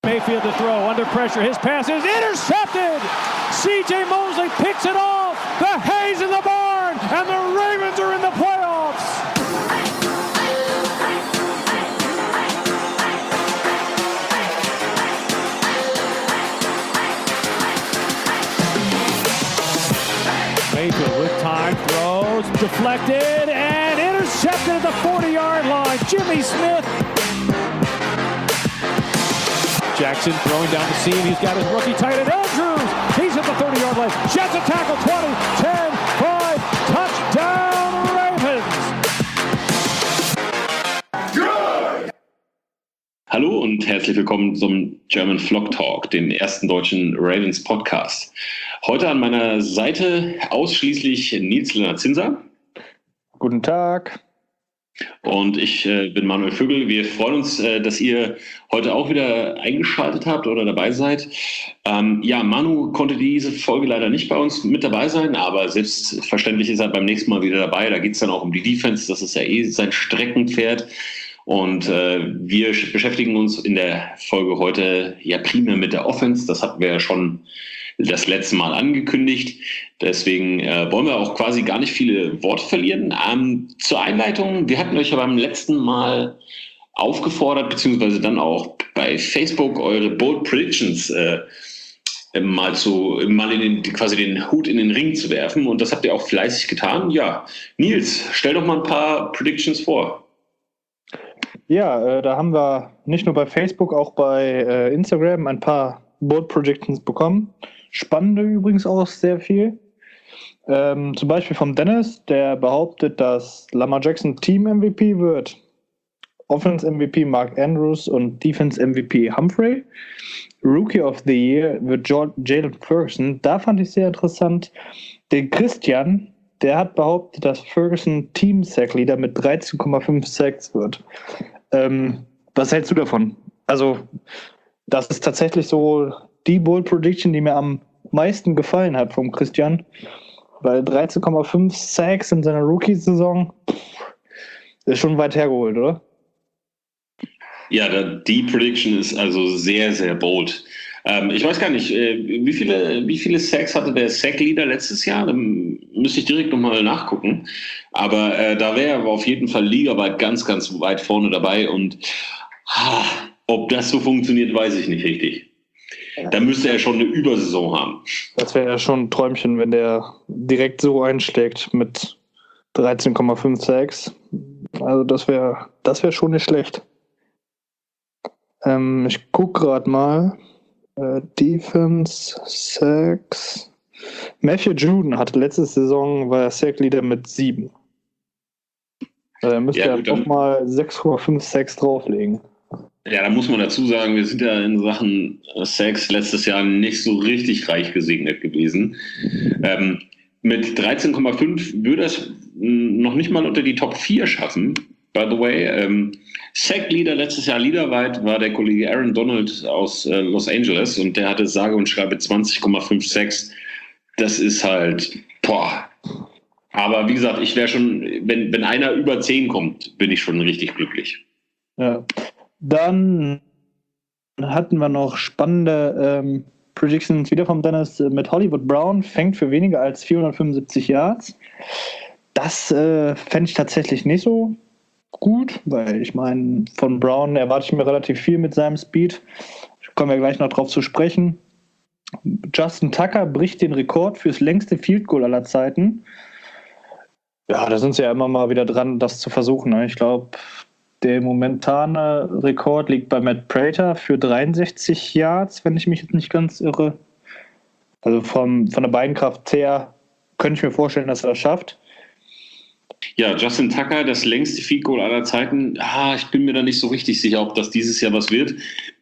Mayfield to throw, under pressure, his pass is intercepted! C.J. Mosley picks it off! The hay's in the barn! And the Ravens are in the playoffs! Mayfield with time, throws, deflected, and intercepted at the 40-yard line. Jimmy Smith. Jackson throwing down the seam. He's got his rookie tight end, Andrews. He's at the 30-yard line. Jets a tackle, 20, 10, 5, touchdown Ravens. Good. Hallo und herzlich willkommen zum German Flock Talk, dem ersten deutschen Ravens Podcast. Heute an meiner Seite ausschließlich Nils Lennart-Zinser. Guten Tag. Und ich bin Manuel Vögel. Wir freuen uns, dass ihr heute auch wieder eingeschaltet habt oder dabei seid. Manu konnte diese Folge leider nicht bei uns mit dabei sein, aber selbstverständlich ist er beim nächsten Mal wieder dabei. Da geht es dann auch um die Defense. Das ist ja sein Streckenpferd. Und wir beschäftigen uns in der Folge heute ja primär mit der Offense. Das hatten wir ja schon das letzte Mal angekündigt. Deswegen wollen wir auch quasi gar nicht viele Worte verlieren. Zur Einleitung, wir hatten euch ja beim letzten Mal aufgefordert, beziehungsweise dann auch bei Facebook eure Bold Predictions mal quasi den Hut in den Ring zu werfen. Und das habt ihr auch fleißig getan. Ja, Nils, stell doch mal ein paar Predictions vor. Ja, da haben wir nicht nur bei Facebook, auch bei Instagram ein paar Bold Predictions bekommen. Spannende übrigens auch sehr viel. Zum Beispiel vom Dennis, der behauptet, dass Lamar Jackson Team-MVP wird. Offense-MVP Mark Andrews und Defense-MVP Humphrey. Rookie of the Year wird Jalen Ferguson. Da fand ich sehr interessant. Den Christian, der hat behauptet, dass Ferguson Team-Sack-Leader mit 13,5 Sacks wird. Was hältst du davon? Also, das ist tatsächlich so die Bold Prediction, die mir am meisten gefallen hat vom Christian. Weil 13,5 Sacks in seiner Rookie-Saison ist schon weit hergeholt, oder? Ja, die Prediction ist also sehr, sehr bold. Ich weiß gar nicht, wie viele Sacks hatte der Sack-Leader letztes Jahr? Da müsste ich direkt nochmal nachgucken. Aber da wäre er auf jeden Fall ligaweit ganz, ganz weit vorne dabei. Und ob das so funktioniert, weiß ich nicht richtig. Da müsste er schon eine Übersaison haben. Das wäre ja schon ein Träumchen, wenn der direkt so einschlägt mit 13,5 Sacks. Also das wäre schon nicht schlecht. Ich gucke gerade mal. Defense, Sacks. Matthew Judon hatte letzte Saison, war er Sack-Leader mit 7. Müsste er doch mal 6,5 Sacks drauflegen. Ja, da muss man dazu sagen, wir sind ja in Sachen Sacks letztes Jahr nicht so richtig reich gesegnet gewesen. Mit 13,5 würde es noch nicht mal unter die Top 4 schaffen. By the way, Sack-Leader letztes Jahr liederweit war der Kollege Aaron Donald aus Los Angeles und der hatte sage und schreibe 20,5 Sacks. Das ist halt, Aber wie gesagt, ich wäre schon, wenn einer über 10 kommt, bin ich schon richtig glücklich. Ja. Dann hatten wir noch spannende Predictions wieder vom Dennis mit Hollywood Brown, fängt für weniger als 475 Yards. Das fände ich tatsächlich nicht so gut, weil ich meine, von Brown erwarte ich mir relativ viel mit seinem Speed. Kommen wir gleich noch drauf zu sprechen. Justin Tucker bricht den Rekord fürs längste Field Goal aller Zeiten. Ja, da sind sie ja immer mal wieder dran, das zu versuchen. Ne? Ich glaube, der momentane Rekord liegt bei Matt Prater für 63 Yards, wenn ich mich jetzt nicht ganz irre. Also von der Beinkraft her könnte ich mir vorstellen, dass er das schafft. Ja, Justin Tucker, das längste Field Goal aller Zeiten. Ich bin mir da nicht so richtig sicher, ob das dieses Jahr was wird.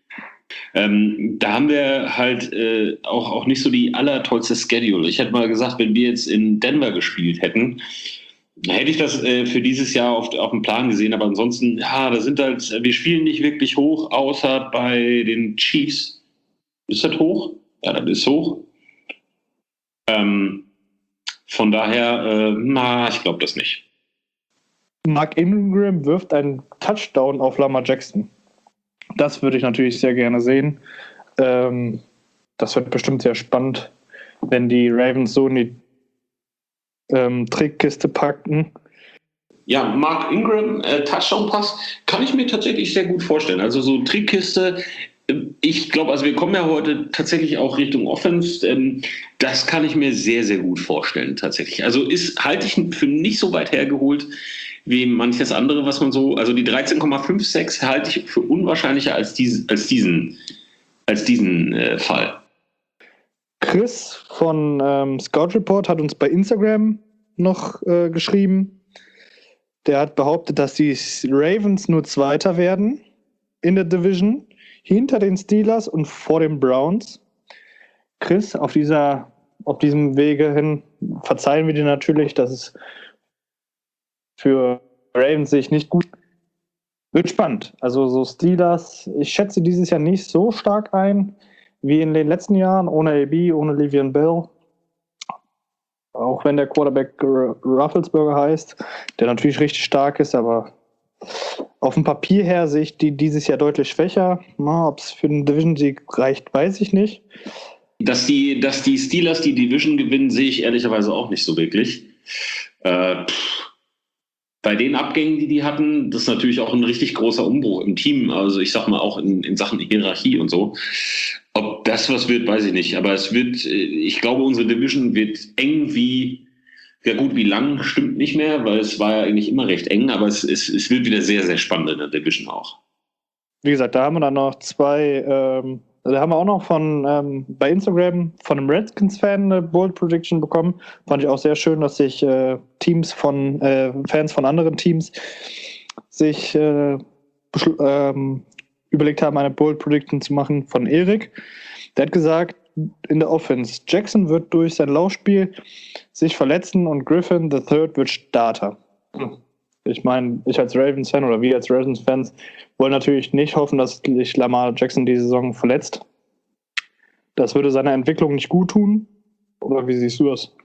Da haben wir halt auch nicht so die allertollste Schedule. Ich hätte mal gesagt, wenn wir jetzt in Denver gespielt hätten, hätte ich das für dieses Jahr auf dem Plan gesehen. Aber ansonsten, wir spielen nicht wirklich hoch, außer bei den Chiefs. Ist das hoch? Ja, das ist hoch. Von daher, ich glaube das nicht. Mark Ingram wirft einen Touchdown auf Lamar Jackson. Das würde ich natürlich sehr gerne sehen. Das wird bestimmt sehr spannend, wenn die Ravens so in die Trickkiste packen. Ja, Mark Ingram, Touchdown-Pass, kann ich mir tatsächlich sehr gut vorstellen. Also so Trickkiste, ich glaube, also wir kommen ja heute tatsächlich auch Richtung Offense. Das kann ich mir sehr, sehr gut vorstellen tatsächlich. Also halte ich für nicht so weit hergeholt wie manches andere, was man so, also die 13,56 halte ich für unwahrscheinlicher als diesen Fall. Chris von Scout Report hat uns bei Instagram noch geschrieben. Der hat behauptet, dass die Ravens nur Zweiter werden in der Division, hinter den Steelers und vor den Browns. Chris, auf diesem Wege hin verzeihen wir dir natürlich, dass es für Ravens sich nicht gut wird. Spannend. Also so Steelers, ich schätze dieses Jahr nicht so stark ein wie in den letzten Jahren, ohne AB, ohne Le'Veon Bell. Auch wenn der Quarterback Rufflesberger heißt, der natürlich richtig stark ist, aber auf dem Papier her sehe ich die dieses Jahr deutlich schwächer. Ob es für einen Division-Sieg reicht, weiß ich nicht. Dass die Steelers die Division gewinnen, sehe ich ehrlicherweise auch nicht so wirklich. Bei den Abgängen, die hatten, das ist natürlich auch ein richtig großer Umbruch im Team. Also ich sag mal auch in Sachen Hierarchie und so. Ob das was wird, weiß ich nicht. Aber ich glaube, unsere Division wird eng wie lang stimmt nicht mehr, weil es war ja eigentlich immer recht eng, aber es wird wieder sehr, sehr spannend in der Division auch. Wie gesagt, da haben wir dann noch da haben wir auch noch bei Instagram von einem Redskins-Fan eine Bold Prediction bekommen. Fand ich auch sehr schön, dass sich Fans von anderen Teams sich überlegt haben, eine Bold Prediction zu machen von Erik. Der hat gesagt, in der Offense, Jackson wird durch sein Laufspiel sich verletzen und Griffin III wird Starter. Ich meine, ich als Ravens-Fan oder wir als Ravens-Fans wollen natürlich nicht hoffen, dass sich Lamar Jackson die Saison verletzt. Das würde seiner Entwicklung nicht gut tun. Oder wie siehst du das?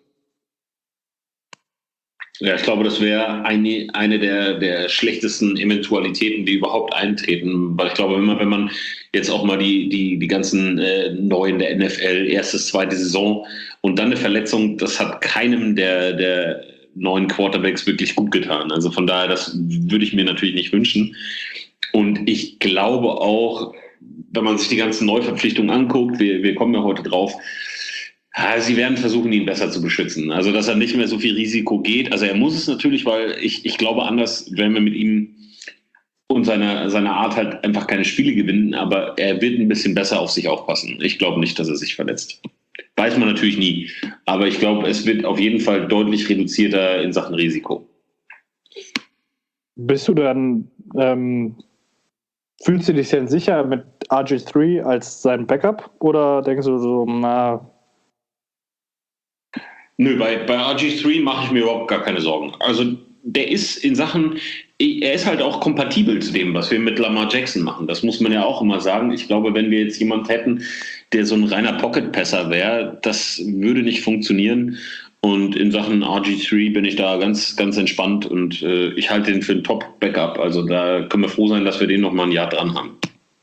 Ja, ich glaube, das wäre eine der schlechtesten Eventualitäten, die überhaupt eintreten. Weil ich glaube, wenn man jetzt auch mal die ganzen Neuen der NFL, erstes, zweite Saison und dann eine Verletzung, das hat keinem der neuen Quarterbacks wirklich gut getan. Also von daher, das würde ich mir natürlich nicht wünschen. Und ich glaube auch, wenn man sich die ganzen Neuverpflichtungen anguckt, wir kommen ja heute drauf, sie werden versuchen, ihn besser zu beschützen. Also, dass er nicht mehr so viel Risiko geht. Also, er muss es natürlich, weil ich glaube, anders werden wir mit ihm und seiner Art halt einfach keine Spiele gewinnen. Aber er wird ein bisschen besser auf sich aufpassen. Ich glaube nicht, dass er sich verletzt. Weiß man natürlich nie. Aber ich glaube, es wird auf jeden Fall deutlich reduzierter in Sachen Risiko. Bist du dann, fühlst du dich denn sicher mit RG3 als sein Backup? Oder denkst du so, Nö, bei RG3 mache ich mir überhaupt gar keine Sorgen. Also der ist er ist halt auch kompatibel zu dem, was wir mit Lamar Jackson machen. Das muss man ja auch immer sagen. Ich glaube, wenn wir jetzt jemanden hätten, der so ein reiner Pocket-Passer wäre, das würde nicht funktionieren. Und in Sachen RG3 bin ich da ganz, ganz entspannt und ich halte den für ein Top-Backup. Also da können wir froh sein, dass wir den noch mal ein Jahr dran haben.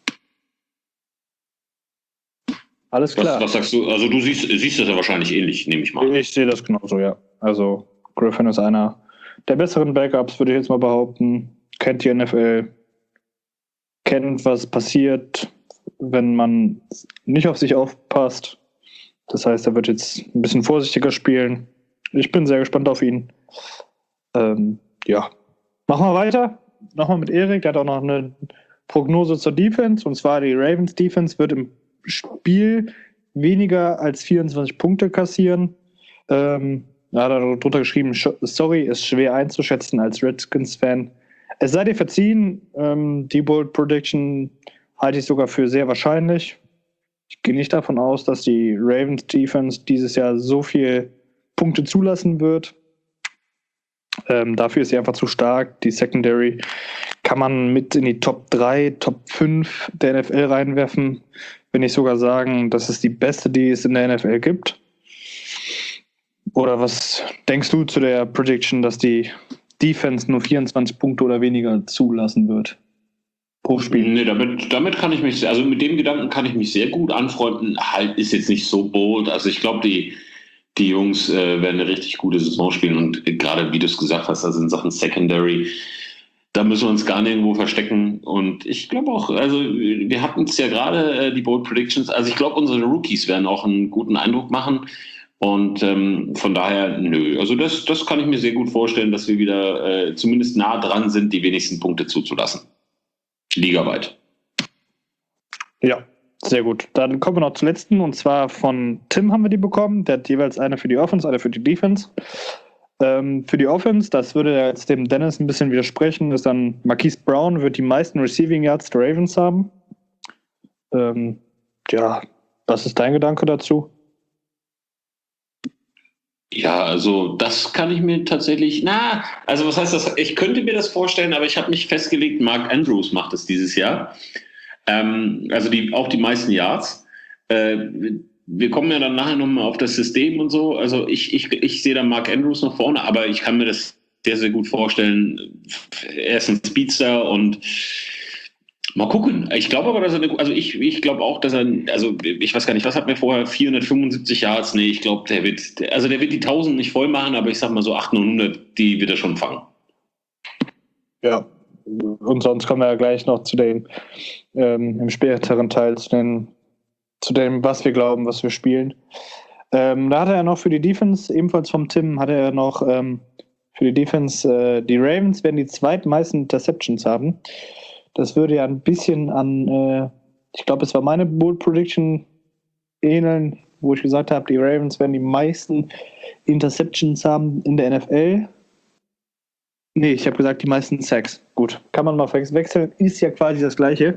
Alles klar. Was sagst du? Also du siehst das ja wahrscheinlich ähnlich, nehme ich mal. Ich sehe das genauso, ja. Also Griffin ist einer der besseren Backups, würde ich jetzt mal behaupten. Kennt die NFL, kennt, was passiert, wenn man nicht auf sich aufpasst. Das heißt, er wird jetzt ein bisschen vorsichtiger spielen. Ich bin sehr gespannt auf ihn. Ja. Machen wir weiter. Nochmal mit Erik. Der hat auch noch eine Prognose zur Defense. Und zwar die Ravens Defense wird im Spiel weniger als 24 Punkte kassieren. Da hat er drunter geschrieben, sorry, ist schwer einzuschätzen als Redskins-Fan. Es sei dir verziehen, die Bold Prediction halte ich sogar für sehr wahrscheinlich. Ich gehe nicht davon aus, dass die Ravens Defense dieses Jahr so viel Punkte zulassen wird. Dafür ist sie einfach zu stark. Die Secondary kann man mit in die Top 3, Top 5 der NFL reinwerfen. Wenn nicht sogar sagen, das ist die beste, die es in der NFL gibt. Oder was denkst du zu der Prediction, dass die Defense nur 24 Punkte oder weniger zulassen wird? pro Spiel. Nee, damit kann ich mich, also mit dem Gedanken kann ich mich sehr gut anfreunden. Halt ist jetzt nicht so bold. Also ich glaube, die Jungs werden eine richtig gute Saison spielen und gerade wie du es gesagt hast, also in Sachen Secondary, da müssen wir uns gar nirgendwo verstecken. Und ich glaube auch, also wir hatten es ja gerade, die Bold Predictions, also ich glaube, unsere Rookies werden auch einen guten Eindruck machen. Und von daher, nö, also das kann ich mir sehr gut vorstellen, dass wir wieder zumindest nah dran sind, die wenigsten Punkte zuzulassen. Ligaweit. Ja, sehr gut. Dann kommen wir noch zur letzten, und zwar von Tim haben wir die bekommen. Der hat jeweils eine für die Offense, eine für die Defense. Für die Offense, das würde jetzt dem Dennis ein bisschen widersprechen, ist dann Marquise Brown wird die meisten Receiving Yards der Ravens haben. Ja, was ist dein Gedanke dazu? Ja, also das kann ich mir tatsächlich, also was heißt das? Ich könnte mir das vorstellen, aber ich habe nicht festgelegt, Mark Andrews macht es dieses Jahr. Also auch die meisten Yards. Wir kommen ja dann nachher nochmal auf das System und so. Also ich sehe da Mark Andrews noch vorne, aber ich kann mir das sehr, sehr gut vorstellen. Er ist ein Speedster und mal gucken. Ich glaube aber, dass ich glaube auch, dass also ich weiß gar nicht, was hat mir vorher 475 Yards? Nee, ich glaube, der wird die 1000 nicht voll machen, aber ich sag mal so 800, die wird er schon fangen. Ja, und sonst kommen wir ja gleich noch zu den im späteren Teil zu dem, was wir glauben, was wir spielen. Da hat er ja noch für die Defense, ebenfalls vom Tim, hat er noch für die Defense, die Ravens werden die zweitmeisten Interceptions haben. Das würde ja ein bisschen an, ich glaube, es war meine Bold Prediction ähneln, wo ich gesagt habe, die Ravens werden die meisten Interceptions haben in der NFL. Nee, ich habe gesagt, die meisten Sacks. Gut, kann man mal wechseln, ist ja quasi das Gleiche.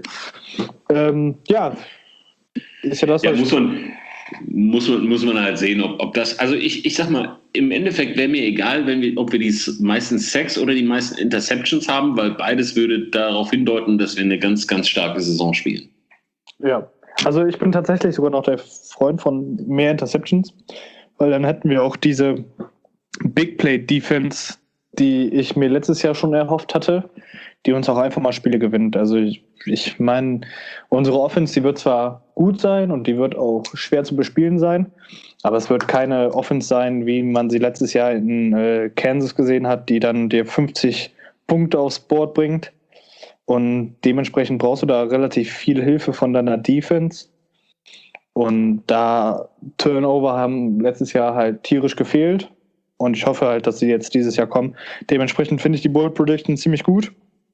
Ja, ist ja das, ja, muss man halt sehen, ob das, also ich sag mal, im Endeffekt wäre mir egal, ob wir die meisten Sacks oder die meisten Interceptions haben, weil beides würde darauf hindeuten, dass wir eine ganz, ganz starke Saison spielen. Ja, also ich bin tatsächlich sogar noch der Freund von mehr Interceptions, weil dann hätten wir auch diese Big Play Defense, die ich mir letztes Jahr schon erhofft hatte, die uns auch einfach mal Spiele gewinnt. Also ich meine, unsere Offense, die wird zwar gut sein und die wird auch schwer zu bespielen sein, aber es wird keine Offense sein, wie man sie letztes Jahr in Kansas gesehen hat, die dann dir 50 Punkte aufs Board bringt. Und dementsprechend brauchst du da relativ viel Hilfe von deiner Defense. Und da Turnover haben letztes Jahr halt tierisch gefehlt. Und ich hoffe halt, dass sie jetzt dieses Jahr kommen. Dementsprechend finde ich die Bold Prediction ziemlich gut,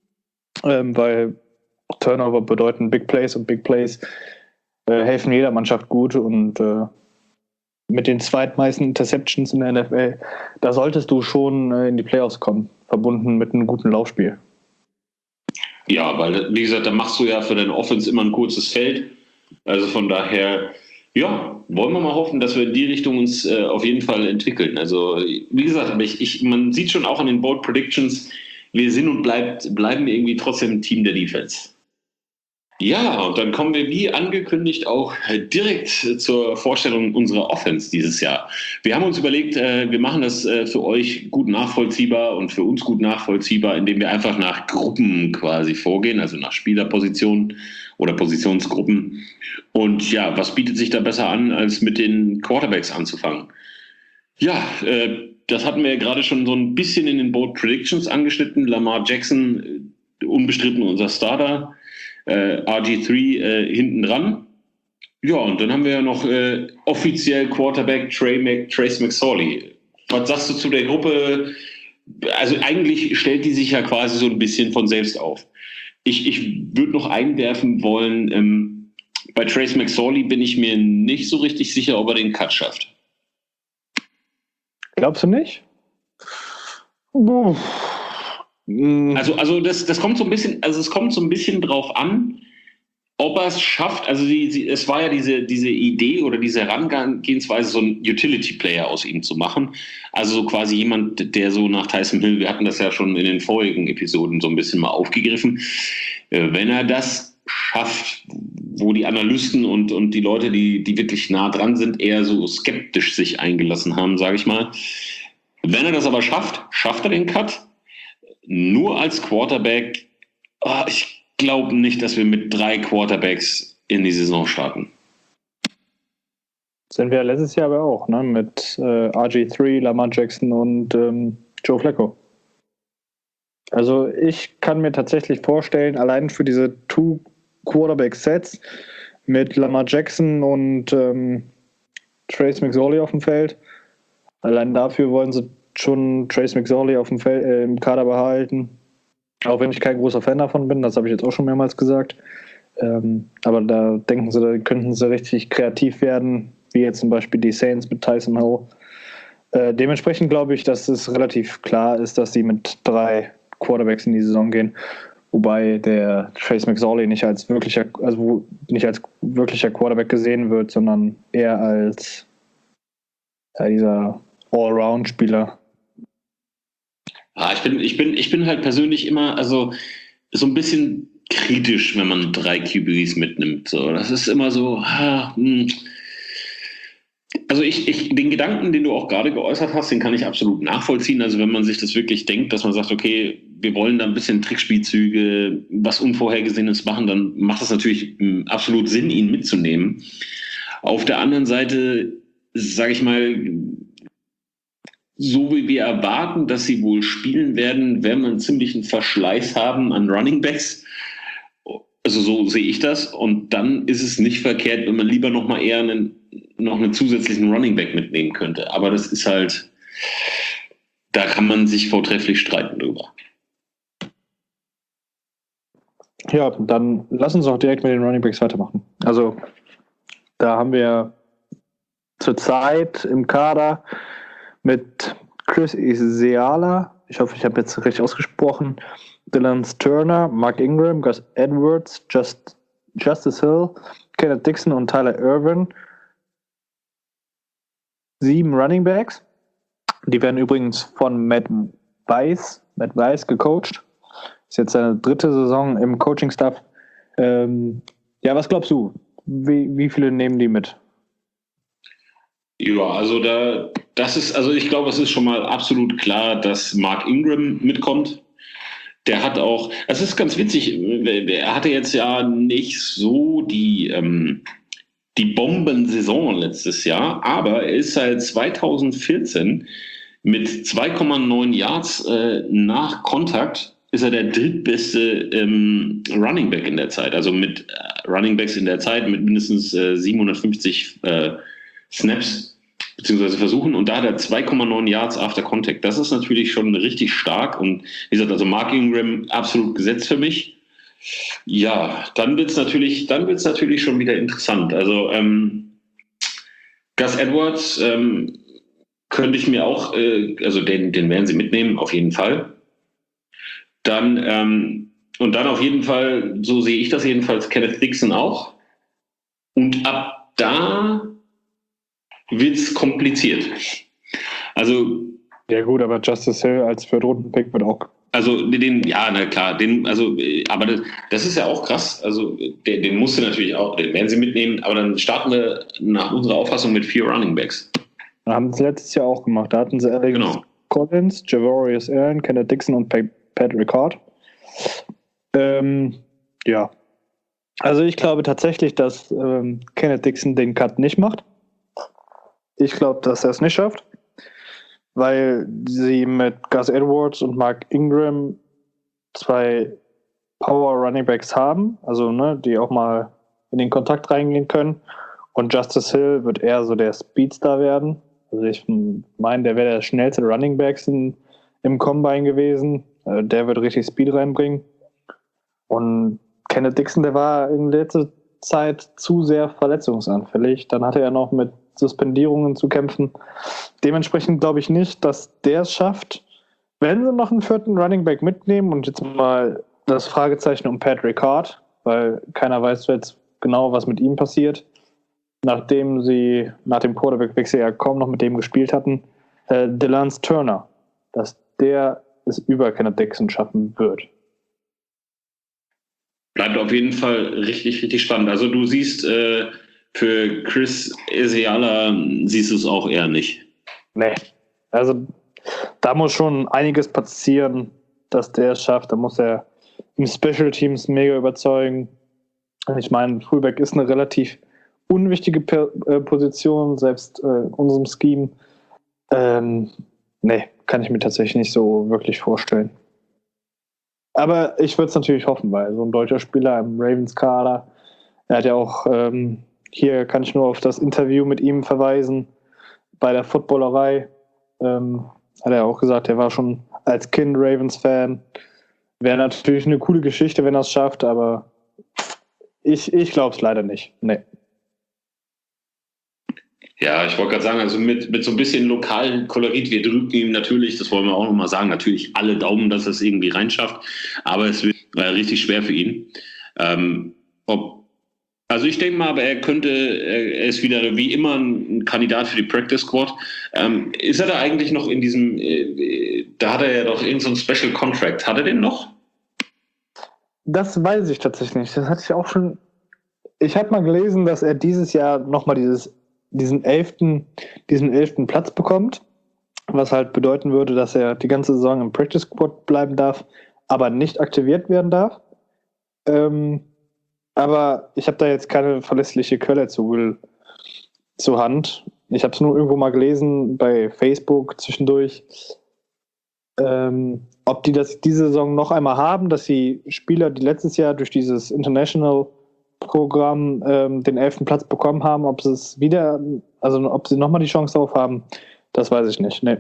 weil Turnover bedeuten Big Plays und Big Plays helfen jeder Mannschaft gut. Und mit den zweitmeisten Interceptions in der NFL, da solltest du schon in die Playoffs kommen, verbunden mit einem guten Laufspiel. Ja, weil, wie gesagt, da machst du ja für deine Offense immer ein kurzes Feld. Also von daher, ja, wollen wir mal hoffen, dass wir in die Richtung uns auf jeden Fall entwickeln. Also, wie gesagt, man sieht schon auch an den Bold Predictions, wir sind und bleiben irgendwie trotzdem ein Team der Defense. Ja, und dann kommen wir wie angekündigt auch direkt zur Vorstellung unserer Offense dieses Jahr. Wir haben uns überlegt, wir machen das für euch gut nachvollziehbar und für uns gut nachvollziehbar, indem wir einfach nach Gruppen quasi vorgehen, also nach Spielerpositionen oder Positionsgruppen. Und ja, was bietet sich da besser an, als mit den Quarterbacks anzufangen? Ja, das hatten wir ja gerade schon so ein bisschen in den Bold Predictions angeschnitten. Lamar Jackson, unbestritten unser Starter. RG3 hinten dran. Ja, und dann haben wir ja noch offiziell Quarterback Trace McSorley. Was sagst du zu der Gruppe? Also eigentlich stellt die sich ja quasi so ein bisschen von selbst auf. Ich würde noch einwerfen wollen, bei Trace McSorley bin ich mir nicht so richtig sicher, ob er den Cut schafft. Glaubst du nicht? Also das kommt so ein bisschen, also es kommt so ein bisschen drauf an, ob er es schafft. Also es war ja diese Idee oder diese Herangehensweise, so einen Utility-Player aus ihm zu machen. Also so quasi jemand, der so nach Tyson Hill, wir hatten das ja schon in den vorigen Episoden so ein bisschen mal aufgegriffen. Wenn er das schafft, wo die Analysten und die Leute, die wirklich nah dran sind, eher so skeptisch sich eingelassen haben, sage ich mal. Wenn er das aber schafft er den Cut. Nur als Quarterback, ich glaube nicht, dass wir mit 3 Quarterbacks in die Saison starten. Sind wir letztes Jahr aber auch, ne? Mit RG3, Lamar Jackson und Joe Flacco. Also ich kann mir tatsächlich vorstellen, allein für diese 2 Quarterback-Sets mit Lamar Jackson und Trace McSorley auf dem Feld, allein dafür wollen sie schon Trace McSorley auf dem Feld, im Kader behalten. Auch wenn ich kein großer Fan davon bin, das habe ich jetzt auch schon mehrmals gesagt. Aber da denken sie, da könnten sie richtig kreativ werden, wie jetzt zum Beispiel die Saints mit Tyson Hill. Dementsprechend glaube ich, dass es relativ klar ist, dass sie mit 3 Quarterbacks in die Saison gehen. Wobei der Trace McSorley nicht als wirklicher Quarterback gesehen wird, sondern eher als dieser Allround-Spieler. Ja, ich bin halt persönlich immer so ein bisschen kritisch, wenn man 3 QBs mitnimmt. So, das ist immer so. Also den Gedanken, den du auch gerade geäußert hast, den kann ich absolut nachvollziehen. Also wenn man sich das wirklich denkt, dass man sagt, okay, wir wollen da ein bisschen Trickspielzüge, was Unvorhergesehenes machen, dann macht es natürlich absolut Sinn, ihn mitzunehmen. Auf der anderen Seite, sage ich mal, so wie wir erwarten, dass sie wohl spielen werden wir einen ziemlichen Verschleiß haben an Running Backs. Also so sehe ich das. Und dann ist es nicht verkehrt, wenn man lieber noch mal eher noch einen zusätzlichen Running Back mitnehmen könnte. Aber das ist halt, da kann man sich vortrefflich streiten drüber. Ja, dann lass uns auch direkt mit den Running Backs weitermachen. Also da haben wir zurzeit im Kader mit Chris Isiala, ich hoffe, ich habe jetzt richtig ausgesprochen, Dylan Turner, Mark Ingram, Gus Edwards, Justice Hill, Kenneth Dixon und Tyler Irvin. 7 Running Backs. Die werden übrigens von Matt Weiss gecoacht. Ist jetzt seine 3. Saison im Coaching-Staff. Ja, was glaubst du? Wie viele nehmen die mit? Ja, also ich glaube, es ist schon mal absolut klar, dass Mark Ingram mitkommt. Der hat auch, es ist ganz witzig, er hatte jetzt ja nicht so die Bombensaison letztes Jahr, aber er ist seit 2014 mit 2,9 Yards nach Kontakt ist er der drittbeste Running Back in der Zeit. Also mit Running Backs in der Zeit mit mindestens 750 Snaps beziehungsweise Versuchen. Und da hat er 2,9 Yards after Contact. Das ist natürlich schon richtig stark. Und wie gesagt, also Mark Ingram absolut gesetzt für mich. Ja, dann wird's natürlich schon wieder interessant. Also Gus Edwards könnte ich mir auch, also den werden sie mitnehmen, auf jeden Fall. Dann auf jeden Fall, so sehe ich das jedenfalls, Kenneth Dixon auch. Und ab da wird's kompliziert. Also ja gut, aber Justice Hill als Viertrunden-Pick wird auch. Also aber das ist ja auch krass. Also den musst du natürlich auch, den werden sie mitnehmen, aber dann starten wir nach unserer Auffassung mit 4 Running Backs. Da haben sie letztes Jahr auch gemacht. Da hatten sie Alex Collins, Javorius Allen, Kenneth Dixon und Pat Ricard. Ja. Also ich glaube tatsächlich, dass Kenneth Dixon den Cut nicht macht. Ich glaube, dass er es nicht schafft, weil sie mit Gus Edwards und Mark Ingram 2 Power Running Backs haben, also die auch mal in den Kontakt reingehen können. Und Justice Hill wird eher so der Speedstar werden. Also ich meine, der wäre der schnellste Running Back im Combine gewesen. Der wird richtig Speed reinbringen. Und Kenneth Dixon, der war in letzter Zeit zu sehr verletzungsanfällig. Dann hatte er noch mit Suspendierungen zu kämpfen. Dementsprechend glaube ich nicht, dass der es schafft. Wenn sie noch einen 4. Running Back mitnehmen und jetzt mal das Fragezeichen um Pat Ricard, weil keiner weiß jetzt genau, was mit ihm passiert, nachdem sie nach dem Quarterback-Wechsel ja kaum noch mit dem gespielt hatten, Dylan Turner, dass der es über Kenneth Dixon schaffen wird. Bleibt auf jeden Fall richtig, richtig spannend. Also du siehst für Chris Isiala siehst du es auch eher nicht. Nee, also da muss schon einiges passieren, dass der es schafft. Da muss er im Special Teams mega überzeugen. Ich meine, Fullback ist eine relativ unwichtige Position, selbst in unserem Scheme. Nee, kann ich mir tatsächlich nicht so wirklich vorstellen. Aber ich würde es natürlich hoffen, weil so ein deutscher Spieler im Ravens-Kader, er hat ja auch, hier kann ich nur auf das Interview mit ihm verweisen, bei der Footballerei, hat er auch gesagt, er war schon als Kind Ravens-Fan. Wäre natürlich eine coole Geschichte, wenn er es schafft, aber ich glaube es leider nicht. Nee. Ja, ich wollte gerade sagen, also mit so ein bisschen lokalen Kolorit, wir drücken ihm natürlich, das wollen wir auch nochmal sagen, natürlich alle Daumen, dass er es irgendwie reinschafft, aber es wird richtig schwer für ihn. Also ich denke mal, aber er ist wieder wie immer ein Kandidat für die Practice Squad. Ist er da eigentlich noch in diesem, da hat er ja doch irgendeinen so Special Contract, hat er den noch? Das weiß ich tatsächlich nicht, das hatte ich auch schon, ich habe mal gelesen, dass er dieses Jahr nochmal diesen 11. Platz bekommt, was halt bedeuten würde, dass er die ganze Saison im Practice Squad bleiben darf, aber nicht aktiviert werden darf. Aber ich habe da jetzt keine verlässliche Quelle zur Hand. Ich habe es nur irgendwo mal gelesen bei Facebook zwischendurch, ob die das diese Saison noch einmal haben, dass die Spieler, die letztes Jahr durch dieses International-Programm den 11. Platz bekommen haben, ob sie nochmal die Chance drauf haben, das weiß ich nicht. Nee.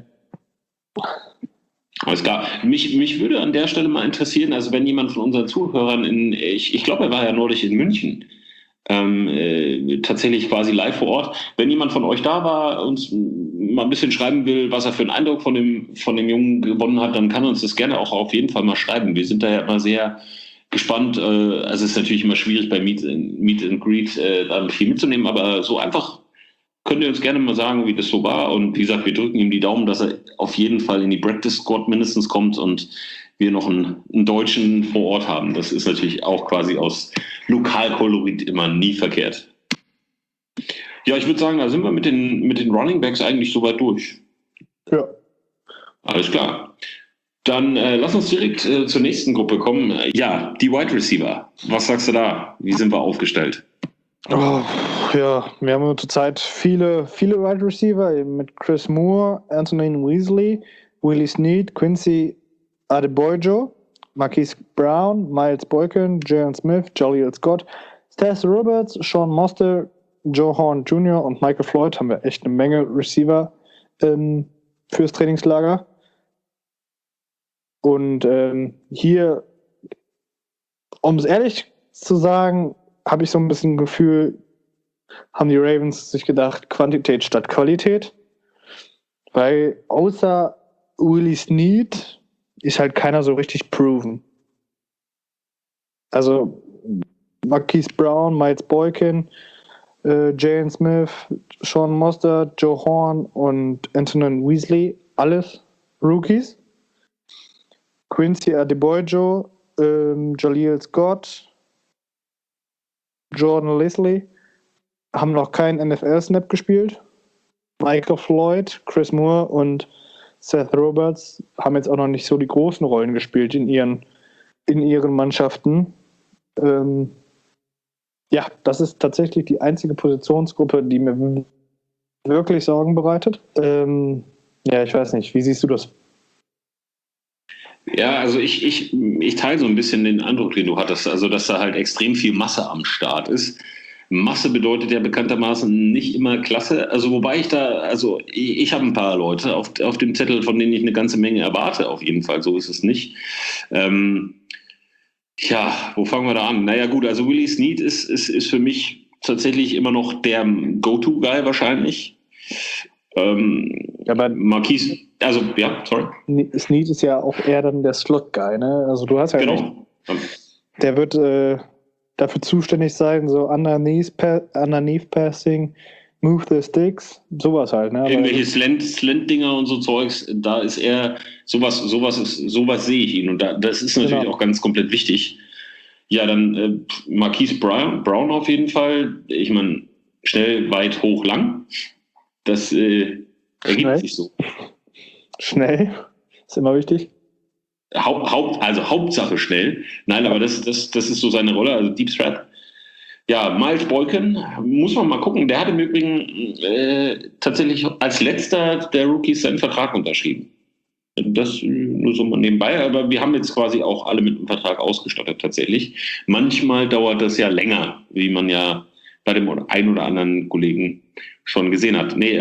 Alles klar. Mich würde an der Stelle mal interessieren, also wenn jemand von unseren Zuhörern ich glaube, er war ja neulich in München, tatsächlich quasi live vor Ort. Wenn jemand von euch da war, uns mal ein bisschen schreiben will, was er für einen Eindruck von dem Jungen gewonnen hat, dann kann er uns das gerne auch auf jeden Fall mal schreiben. Wir sind da ja immer sehr gespannt. Also es ist natürlich immer schwierig bei Meet and Greet da viel mitzunehmen, aber so einfach könnt ihr uns gerne mal sagen, wie das so war. Und wie gesagt, wir drücken ihm die Daumen, dass er auf jeden Fall in die Practice Squad mindestens kommt und wir noch einen Deutschen vor Ort haben. Das ist natürlich auch quasi aus Lokalkolorit immer nie verkehrt. Ja, ich würde sagen, da sind wir mit den Running Backs eigentlich soweit durch. Ja. Alles klar. Dann lass uns direkt zur nächsten Gruppe kommen. Ja, die Wide Receiver. Was sagst du da? Wie sind wir aufgestellt? Oh, ja, wir haben zurzeit viele Wide Receiver mit Chris Moore, Anthony Weasley, Willie Snead, Quincy Adebojo, Marquise Brown, Miles Boykin, Jalen Smith, Jaleel Scott, Stas Roberts, Sean Mostert, Joe Horn Jr. und Michael Floyd. Haben wir echt eine Menge Receiver fürs Trainingslager. Und hier, um es ehrlich zu sagen, habe ich so ein bisschen Gefühl, haben die Ravens sich gedacht, Quantität statt Qualität. Weil außer Willie Snead ist halt keiner so richtig proven. Also Marquise Brown, Miles Boykin, Jalen Smith, Sean Mostert, Joe Horn und Anthony Weasley, alles Rookies. Quincy Adebojo, Jaleel Scott, Jordan Leslie haben noch keinen NFL-Snap gespielt. Michael Floyd, Chris Moore und Seth Roberts haben jetzt auch noch nicht so die großen Rollen gespielt in ihren Mannschaften. Ja, das ist tatsächlich die einzige Positionsgruppe, die mir wirklich Sorgen bereitet. Ja, ich weiß nicht, wie siehst du das? Ja, also ich teile so ein bisschen den Eindruck, den du hattest, also dass da halt extrem viel Masse am Start ist. Masse bedeutet ja bekanntermaßen nicht immer Klasse, also wobei ich habe ein paar Leute auf dem Zettel, von denen ich eine ganze Menge erwarte, auf jeden Fall, so ist es nicht. Ja, wo fangen wir da an? Naja gut, also Willie Snead ist für mich tatsächlich immer noch der Go-To-Guy wahrscheinlich. Aber Marquise, also ja, sorry. Snead ist ja auch eher dann der Slot-Guy, ne? Also du hast ja recht. Der wird dafür zuständig sein, so underneath Passing, Move the Sticks, sowas halt, ne? Irgendwelche Slant-Dinger und so Zeugs, da ist er, sowas sehe ich ihn und das ist natürlich auch ganz komplett wichtig. Ja, dann Marquise Brown auf jeden Fall, ich meine, schnell, weit, hoch, lang. Das ergibt sich so. Schnell, ist immer wichtig. Also Hauptsache schnell. Nein, aber das ist so seine Rolle, also Deep Threat. Ja, Miles Boykin, muss man mal gucken. Der hat im Übrigen tatsächlich als letzter der Rookies seinen Vertrag unterschrieben. Das nur so mal nebenbei, aber wir haben jetzt quasi auch alle mit einem Vertrag ausgestattet tatsächlich. Manchmal dauert das ja länger, wie man ja bei dem einen oder anderen Kollegen schon gesehen hat. Nee,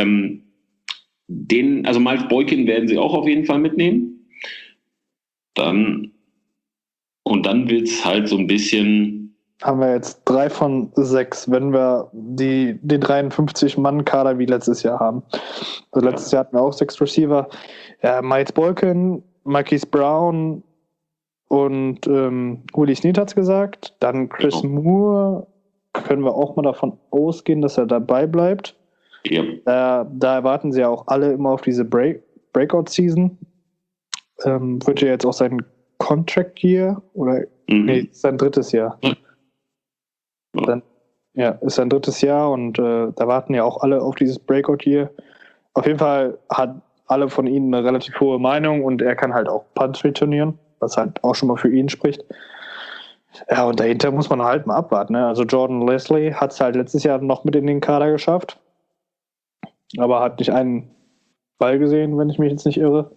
also Miles Boykin werden sie auch auf jeden Fall mitnehmen. Dann wird es halt so ein bisschen. Haben wir jetzt 3 von 6, wenn wir den 53-Mann-Kader wie letztes Jahr haben. Also letztes Jahr hatten wir auch 6 Receiver. Miles Boykin, Marquise Brown und Willie Snead hat es gesagt. Dann Chris Moore, können wir auch mal davon ausgehen, dass er dabei bleibt. Ja. Da erwarten sie ja auch alle immer auf diese Breakout-Season. Wird ja jetzt auch sein Contract-Year oder sein 3. Jahr. Dann, ist sein 3. Jahr und da warten ja auch alle auf dieses Breakout-Year. Auf jeden Fall hat alle von ihnen eine relativ hohe Meinung und er kann halt auch Punts returnieren, was halt auch schon mal für ihn spricht. Ja, und dahinter muss man halt mal abwarten. Ne? Also Jordan Leslie hat es halt letztes Jahr noch mit in den Kader geschafft, aber hat nicht einen Ball gesehen, wenn ich mich jetzt nicht irre.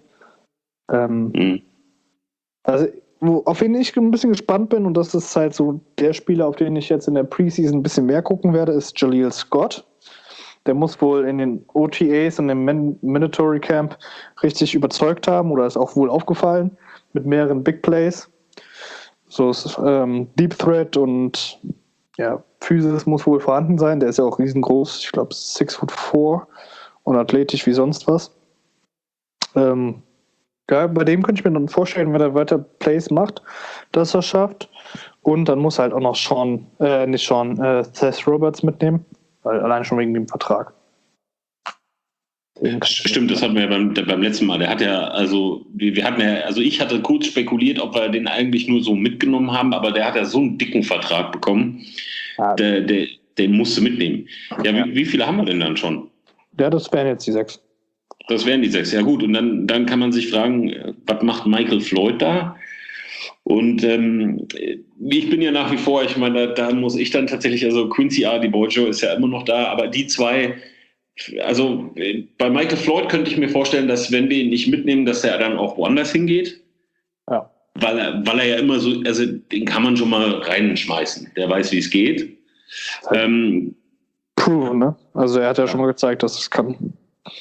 Also auf wen ich ein bisschen gespannt bin, und das ist halt so der Spieler, auf den ich jetzt in der Preseason ein bisschen mehr gucken werde, ist Jaleel Scott. Der muss wohl in den OTAs und im Mandatory Camp richtig überzeugt haben oder ist auch wohl aufgefallen mit mehreren Big Plays. So ist Deep Threat und Physis muss wohl vorhanden sein. Der ist ja auch riesengroß, ich glaube 6'4" und athletisch wie sonst was. Bei dem könnte ich mir dann vorstellen, wenn er weiter Plays macht, dass er schafft. Und dann muss halt auch noch Seth Roberts mitnehmen, weil allein schon wegen dem Vertrag. Stimmt, das hatten wir ja beim letzten Mal. Der hat ja, ich hatte kurz spekuliert, ob wir den eigentlich nur so mitgenommen haben, aber der hat ja so einen dicken Vertrag bekommen, den musste mitnehmen. Ja, wie viele haben wir denn dann schon? Ja, das wären jetzt die 6. Das wären die 6, ja gut. Und dann kann man sich fragen, was macht Michael Floyd da? Und ich bin ja nach wie vor, ich meine, da muss ich dann tatsächlich, also Quincy Adebojo ist ja immer noch da, aber die 2, also bei Michael Floyd könnte ich mir vorstellen, dass wenn wir ihn nicht mitnehmen, dass er dann auch woanders hingeht. Ja. Weil er ja immer so, also den kann man schon mal reinschmeißen. Der weiß, wie es geht. Proven, ne? Also er hat ja schon mal gezeigt, dass es kann.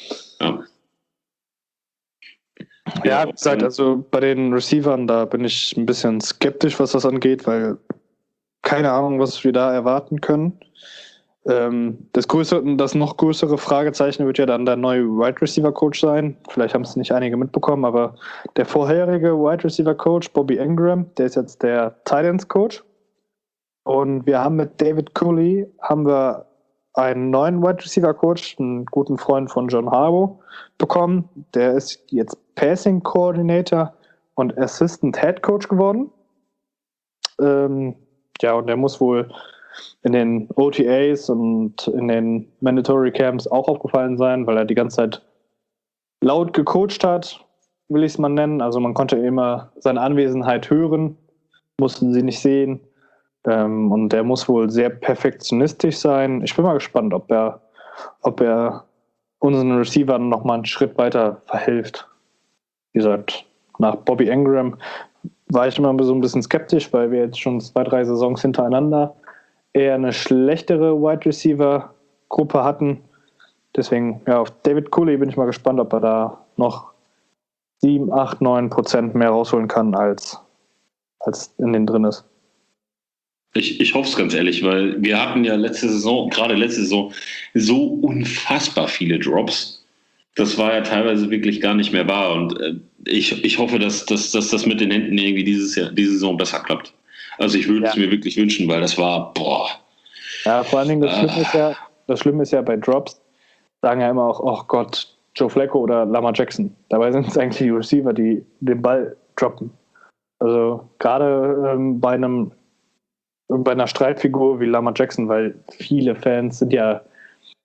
Ja, wie gesagt, also bei den Receivern, da bin ich ein bisschen skeptisch, was das angeht, weil keine Ahnung, was wir da erwarten können. Das noch größere Fragezeichen wird ja dann der neue Wide Receiver Coach sein. Vielleicht haben es nicht einige mitbekommen, aber der vorherige Wide Receiver Coach, Bobby Ingram, der ist jetzt der Tight Ends Coach. Und wir haben mit David Cooley einen neuen Wide Receiver Coach, einen guten Freund von John Harbaugh, bekommen. Der ist jetzt Passing Coordinator und Assistant Head Coach geworden. Und der muss wohl in den OTAs und in den Mandatory Camps auch aufgefallen sein, weil er die ganze Zeit laut gecoacht hat, will ich es mal nennen. Also man konnte immer seine Anwesenheit hören, mussten sie nicht sehen. Und der muss wohl sehr perfektionistisch sein. Ich bin mal gespannt, ob er unseren Receivern nochmal einen Schritt weiter verhilft. Wie gesagt, nach Bobby Ingram war ich immer so ein bisschen skeptisch, weil wir jetzt schon 2-3 Saisons hintereinander eher eine schlechtere Wide Receiver Gruppe hatten. Deswegen, auf David Cooley bin ich mal gespannt, ob er da noch 7, 8, 9% mehr rausholen kann, als in den drin ist. Ich hoffe es ganz ehrlich, weil wir hatten ja letzte Saison, so unfassbar viele Drops. Das war ja teilweise wirklich gar nicht mehr wahr. Und ich hoffe, dass das mit den Händen irgendwie diese Saison besser klappt. Also ich würde es mir wirklich wünschen, weil das war, boah. Ja, vor allen Dingen das Schlimme ist ja bei Drops, sagen ja immer auch, oh Gott, Joe Flacco oder Lamar Jackson. Dabei sind es eigentlich die Receiver, die den Ball droppen. Also gerade bei einer Streitfigur wie Lamar Jackson, weil viele Fans sind ja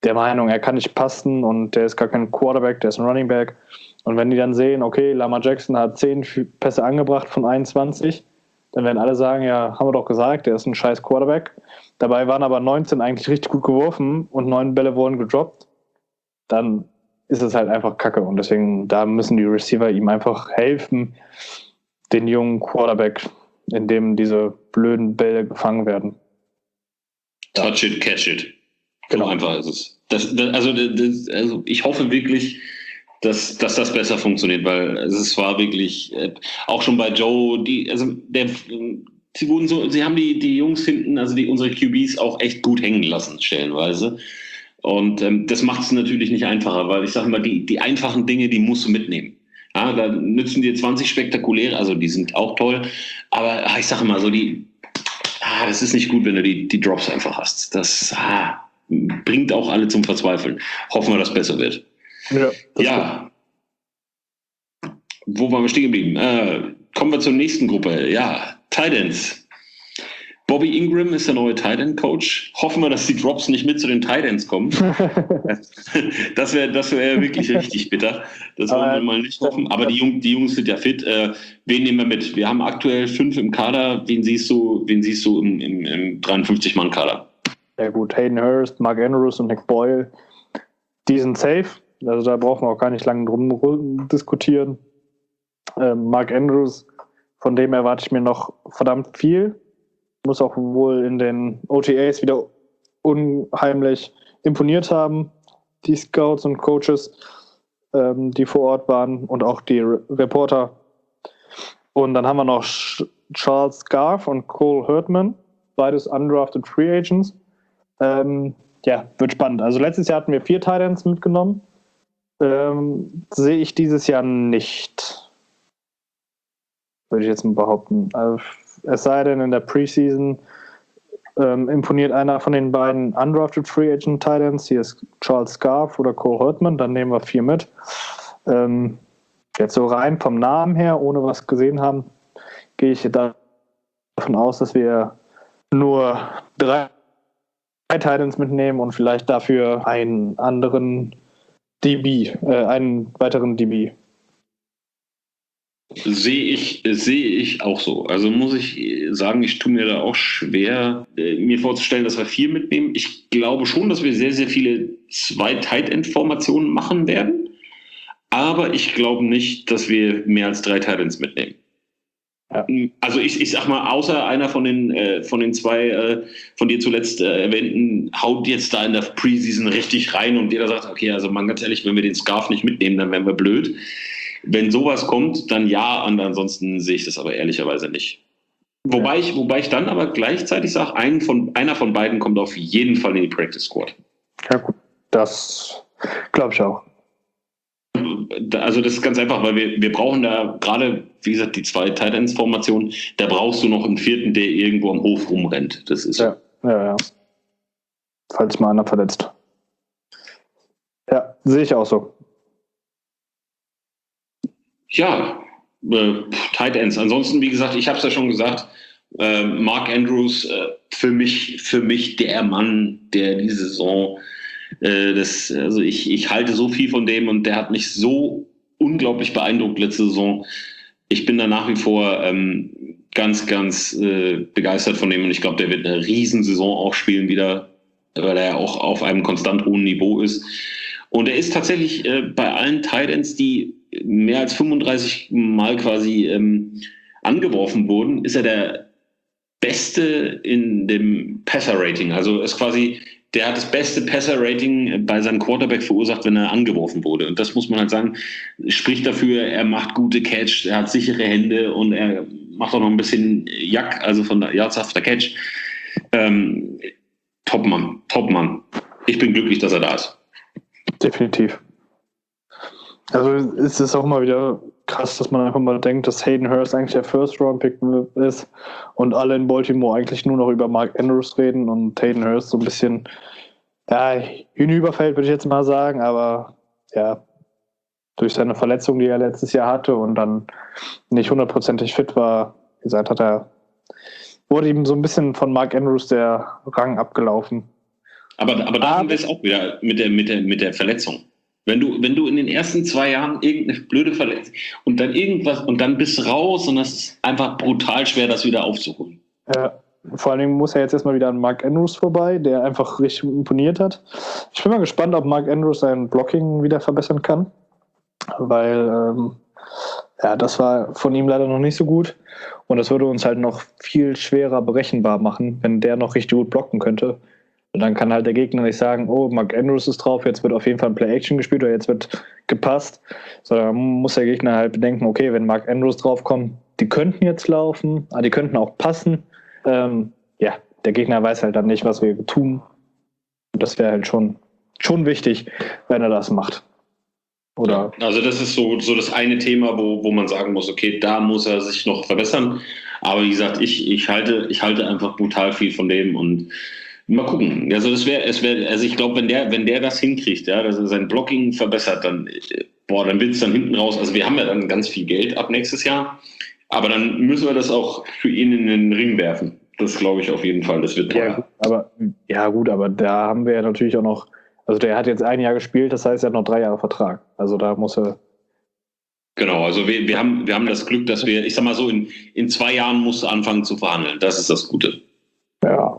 der Meinung, er kann nicht passen und der ist gar kein Quarterback, der ist ein Running Back. Und wenn die dann sehen, okay, Lamar Jackson hat 10 Pässe angebracht von 21, dann werden alle sagen, ja, haben wir doch gesagt, der ist ein scheiß Quarterback. Dabei waren aber 19 eigentlich richtig gut geworfen und 9 Bälle wurden gedroppt. Dann ist es halt einfach Kacke. Und deswegen, da müssen die Receiver ihm einfach helfen, den jungen Quarterback, indem diese blöden Bälle gefangen werden. Touch it, catch it. Genau. So einfach ist es. Also ich hoffe wirklich, dass das besser funktioniert, weil es war wirklich auch schon bei Joe, sie haben die Jungs hinten, also unsere QBs auch echt gut hängen lassen, stellenweise. Und das macht es natürlich nicht einfacher, weil ich sage mal, die einfachen Dinge, die musst du mitnehmen. Ja, da nützen dir 20 spektakuläre, also die sind auch toll, aber ich sage mal so, das ist nicht gut, wenn du die Drops einfach hast. Das bringt auch alle zum Verzweifeln. Hoffen wir, dass es besser wird. Ja. Wo waren wir stehen geblieben? Kommen wir zur nächsten Gruppe. Ja, Tight Ends. Bobby Ingram ist der neue Tight End Coach. Hoffen wir, dass die Drops nicht mit zu den Tight Ends kommen. Das wäre wirklich richtig bitter. Das wollen wir mal nicht hoffen. Aber die Jungs sind ja fit. Wen nehmen wir mit? Wir haben aktuell 5 im Kader. Wen siehst du im 53-Mann-Kader? Ja gut, Hayden Hurst, Mark Andrews und Nick Boyle, die sind safe. Also da brauchen wir auch gar nicht lange drum diskutieren. Mark Andrews, von dem erwarte ich mir noch verdammt viel. Muss auch wohl in den OTAs wieder unheimlich imponiert haben, die Scouts und Coaches, die vor Ort waren und auch die Reporter. Und dann haben wir noch Charles Scarf und Cole Hurtman, beides undrafted Free Agents. Wird spannend. Also letztes Jahr hatten wir 4 Tight Ends mitgenommen. Sehe ich dieses Jahr nicht. Würde ich jetzt mal behaupten. Also, es sei denn, in der Preseason imponiert einer von den beiden undrafted Free Agent Tight Ends. Hier ist Charles Scarf oder Cole Hurtman. Dann nehmen wir 4 mit. Jetzt so rein vom Namen her, ohne was gesehen haben, gehe ich davon aus, dass wir nur 3 Tight Ends mitnehmen und vielleicht dafür einen anderen einen weiteren DB. Sehe ich auch so. Also muss ich sagen, ich tue mir da auch schwer, mir vorzustellen, dass wir 4 mitnehmen. Ich glaube schon, dass wir sehr, sehr viele 2 Tight-End-Formationen machen werden. Aber ich glaube nicht, dass wir mehr als 3 Tight Ends mitnehmen. Ja. Also ich sag mal, außer einer von den 2 von dir zuletzt erwähnten, haut jetzt da in der Preseason richtig rein und jeder sagt, okay, also man ganz ehrlich, wenn wir den Scarf nicht mitnehmen, dann wären wir blöd. Wenn sowas kommt, dann ja, und ansonsten sehe ich das aber ehrlicherweise nicht. Wobei ich dann aber gleichzeitig sage, einer von beiden kommt auf jeden Fall in die Practice Squad. Ja gut, das glaube ich auch. Also das ist ganz einfach, weil wir brauchen da gerade, wie gesagt, die 2 Tight Ends Formationen, da brauchst du noch einen 4., der irgendwo am Hof rumrennt. Das ist ja. Falls mal einer verletzt. Ja, sehe ich auch so. Ja, Tight Ends. Ansonsten, wie gesagt, ich habe es ja schon gesagt, Mark Andrews, für mich der Mann, der die Saison, also ich halte so viel von dem und der hat mich so unglaublich beeindruckt letzte Saison. Ich bin da nach wie vor ganz, ganz begeistert von dem und ich glaube, der wird eine Riesensaison auch spielen wieder, weil er auch auf einem konstant hohen Niveau ist. Und er ist tatsächlich bei allen Tight Ends, die mehr als 35 Mal quasi angeworfen wurden, ist er der Beste in dem Passer-Rating. Also ist quasi, der hat das beste Passer-Rating bei seinem Quarterback verursacht, wenn er angeworfen wurde. Und das muss man halt sagen, spricht dafür, er macht gute Catch, er hat sichere Hände und er macht auch noch ein bisschen Jack, also von der Yards after Catch. Top-Mann. Ich bin glücklich, dass er da ist. Definitiv. Also ist es auch mal wieder krass, dass man einfach mal denkt, dass Hayden Hurst eigentlich der First-Round-Pick ist und alle in Baltimore eigentlich nur noch über Mark Andrews reden und Hayden Hurst so ein bisschen hinüberfällt, würde ich jetzt mal sagen, aber ja, durch seine Verletzung, die er letztes Jahr hatte und dann nicht 100%ig fit war, wie gesagt, wurde ihm so ein bisschen von Mark Andrews der Rang abgelaufen. Aber da haben wir es auch wieder mit der Verletzung. Wenn du in den ersten 2 Jahren irgendeine blöde Verletzung und dann irgendwas und dann bist du raus und das ist einfach brutal schwer, das wieder aufzuholen. Ja, vor allen Dingen muss er jetzt erstmal wieder an Mark Andrews vorbei, der einfach richtig imponiert hat. Ich bin mal gespannt, ob Mark Andrews sein Blocking wieder verbessern kann, weil das war von ihm leider noch nicht so gut und das würde uns halt noch viel schwerer berechenbar machen, wenn der noch richtig gut blocken könnte. Und dann kann halt der Gegner nicht sagen, oh, Mark Andrews ist drauf, jetzt wird auf jeden Fall ein Play-Action gespielt oder jetzt wird gepasst. Sondern muss der Gegner halt bedenken, okay, wenn Mark Andrews draufkommt, die könnten jetzt laufen, aber die könnten auch passen. Der Gegner weiß halt dann nicht, was wir tun. Und das wäre halt schon wichtig, wenn er das macht. Oder? Also das ist so das eine Thema, wo man sagen muss, okay, da muss er sich noch verbessern. Aber wie gesagt, ich halte einfach brutal viel von dem und mal gucken. Also ich glaube, wenn der das hinkriegt, ja, dass er sein Blocking verbessert, dann wird es dann hinten raus. Also wir haben ja dann ganz viel Geld ab nächstes Jahr, aber dann müssen wir das auch für ihn in den Ring werfen. Das glaube ich auf jeden Fall. Das wird teuer. Aber da haben wir ja natürlich auch noch, also der hat jetzt 1 Jahr gespielt, das heißt, er hat noch 3 Jahre Vertrag. Also da muss er. Genau, also wir haben das Glück, dass wir, ich sag mal so, in 2 Jahren musst du anfangen zu verhandeln. Das ist das Gute. Ja.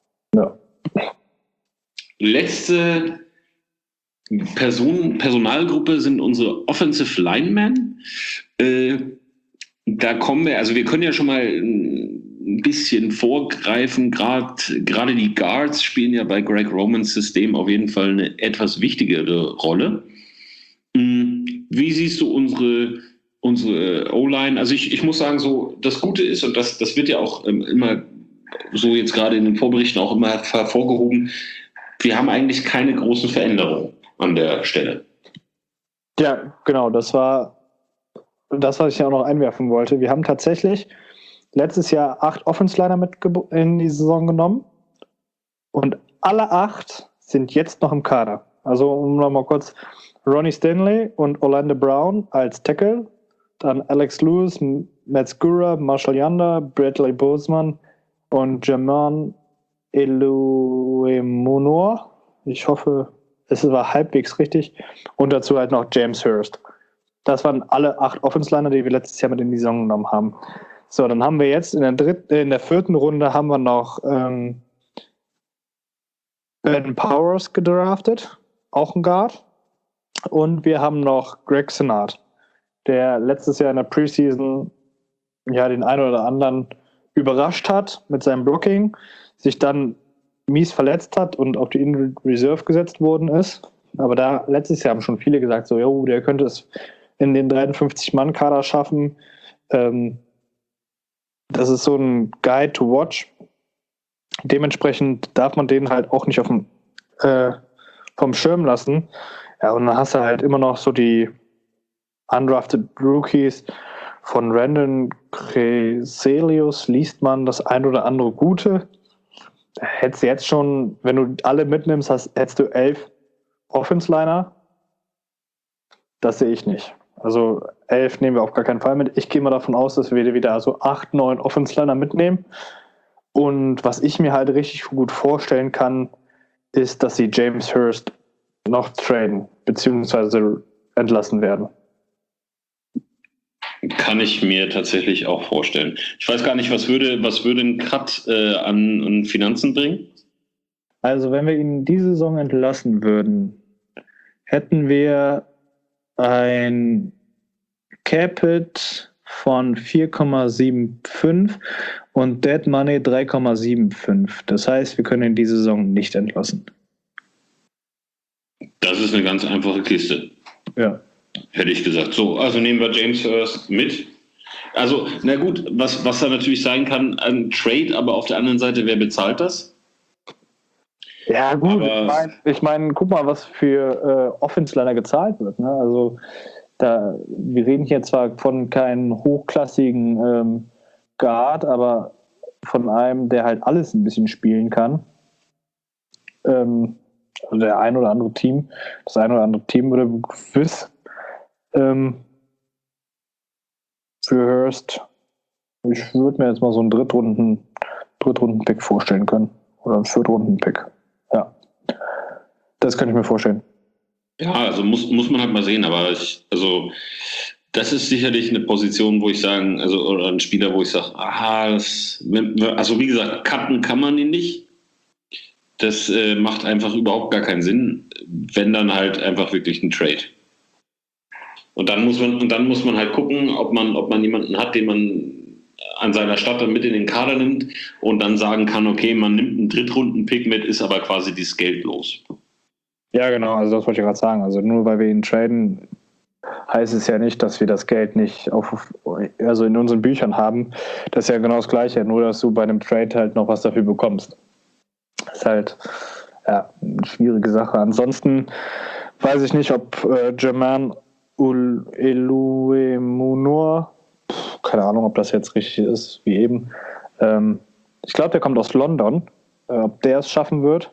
Letzte Personalgruppe sind unsere Offensive Linemen. Da kommen wir können ja schon mal ein bisschen vorgreifen. Gerade die Guards spielen ja bei Greg Romans System auf jeden Fall eine etwas wichtigere Rolle. Wie siehst du unsere O-Line? Also ich muss sagen, so das Gute ist, und das wird ja auch immer so jetzt gerade in den Vorberichten auch immer hervorgehoben, wir haben eigentlich keine großen Veränderungen an der Stelle. Ja, genau, das war das, was ich ja auch noch einwerfen wollte. Wir haben tatsächlich letztes Jahr 8 Offense-Liner mit in die Saison genommen und alle 8 sind jetzt noch im Kader. Also um nochmal kurz, Ronnie Stanley und Orlando Brown als Tackle, dann Alex Lewis, Matt Skura, Marshall Yanda, Bradley Boseman und Jermaine Eluemunor. Ich hoffe, es war halbwegs richtig. Und dazu halt noch James Hurst. Das waren alle 8 Offense-Liner, die wir letztes Jahr mit in die Saison genommen haben. So, dann haben wir jetzt in der 4. Runde haben wir noch Ben Powers gedraftet, auch ein Guard. Und wir haben noch Greg Senard, der letztes Jahr in der Preseason ja den einen oder anderen überrascht hat mit seinem Blocking, sich dann mies verletzt hat und auf die Injured Reserve gesetzt worden ist. Aber da letztes Jahr haben schon viele gesagt, so, jo, der könnte es in den 53-Mann-Kader schaffen. Das ist so ein Guide to watch. Dementsprechend darf man den halt auch nicht vom Schirm lassen. Ja, und dann hast du halt immer noch so die undrafted Rookies von Randon Creselius, liest man das ein oder andere Gute. Hättest du jetzt schon, wenn du alle mitnimmst, hättest du 11 Offense-Liner. Das sehe ich nicht. Also 11 nehmen wir auf gar keinen Fall mit. Ich gehe mal davon aus, dass wir wieder so 8, 9 Offense-Liner mitnehmen. Und was ich mir halt richtig gut vorstellen kann, ist, dass sie James Hurst noch traden, beziehungsweise entlassen werden. Kann ich mir tatsächlich auch vorstellen. Ich weiß gar nicht, was würde ein Cut an Finanzen bringen? Also wenn wir ihn diese Saison entlassen würden, hätten wir ein Capit von 4,75 und Dead Money 3,75. Das heißt, wir können ihn diese Saison nicht entlassen. Das ist eine ganz einfache Kiste. Ja. Hätte ich gesagt. So, also nehmen wir James Hurst mit. Also, na gut, was da natürlich sein kann, ein Trade, aber auf der anderen Seite, wer bezahlt das? Ja, gut, ich meine, guck mal, was für Offense-Liner gezahlt wird. Ne? Also, wir reden hier zwar von keinem hochklassigen Guard, aber von einem, der halt alles ein bisschen spielen kann. Also das ein oder andere Team würde für Hurst, ich würde mir jetzt mal so einen Drittrunden-Pick vorstellen können. Oder einen Viertrunden-Pick. Ja. Das könnte ich mir vorstellen. Ja, also muss man halt mal sehen, aber das ist sicherlich eine Position, wo ich sagen, also oder ein Spieler, wo ich sage, also wie gesagt, cutten kann man ihn nicht. Das macht einfach überhaupt gar keinen Sinn, wenn dann halt einfach wirklich ein Trade. Und dann muss man halt gucken, ob man jemanden hat, den man an seiner Stadt dann mit in den Kader nimmt und dann sagen kann, okay, man nimmt einen Drittrunden-Pick mit, ist aber quasi dieses Geld los. Ja, genau, also das wollte ich gerade sagen. Also nur weil wir ihn traden, heißt es ja nicht, dass wir das Geld nicht also in unseren Büchern haben. Das ist ja genau das Gleiche, nur dass du bei einem Trade halt noch was dafür bekommst. Das ist halt eine schwierige Sache. Ansonsten weiß ich nicht, ob Jermaine Eluemunor, keine Ahnung, ob das jetzt richtig ist, wie eben. Ich glaube, der kommt aus London. Ob der es schaffen wird.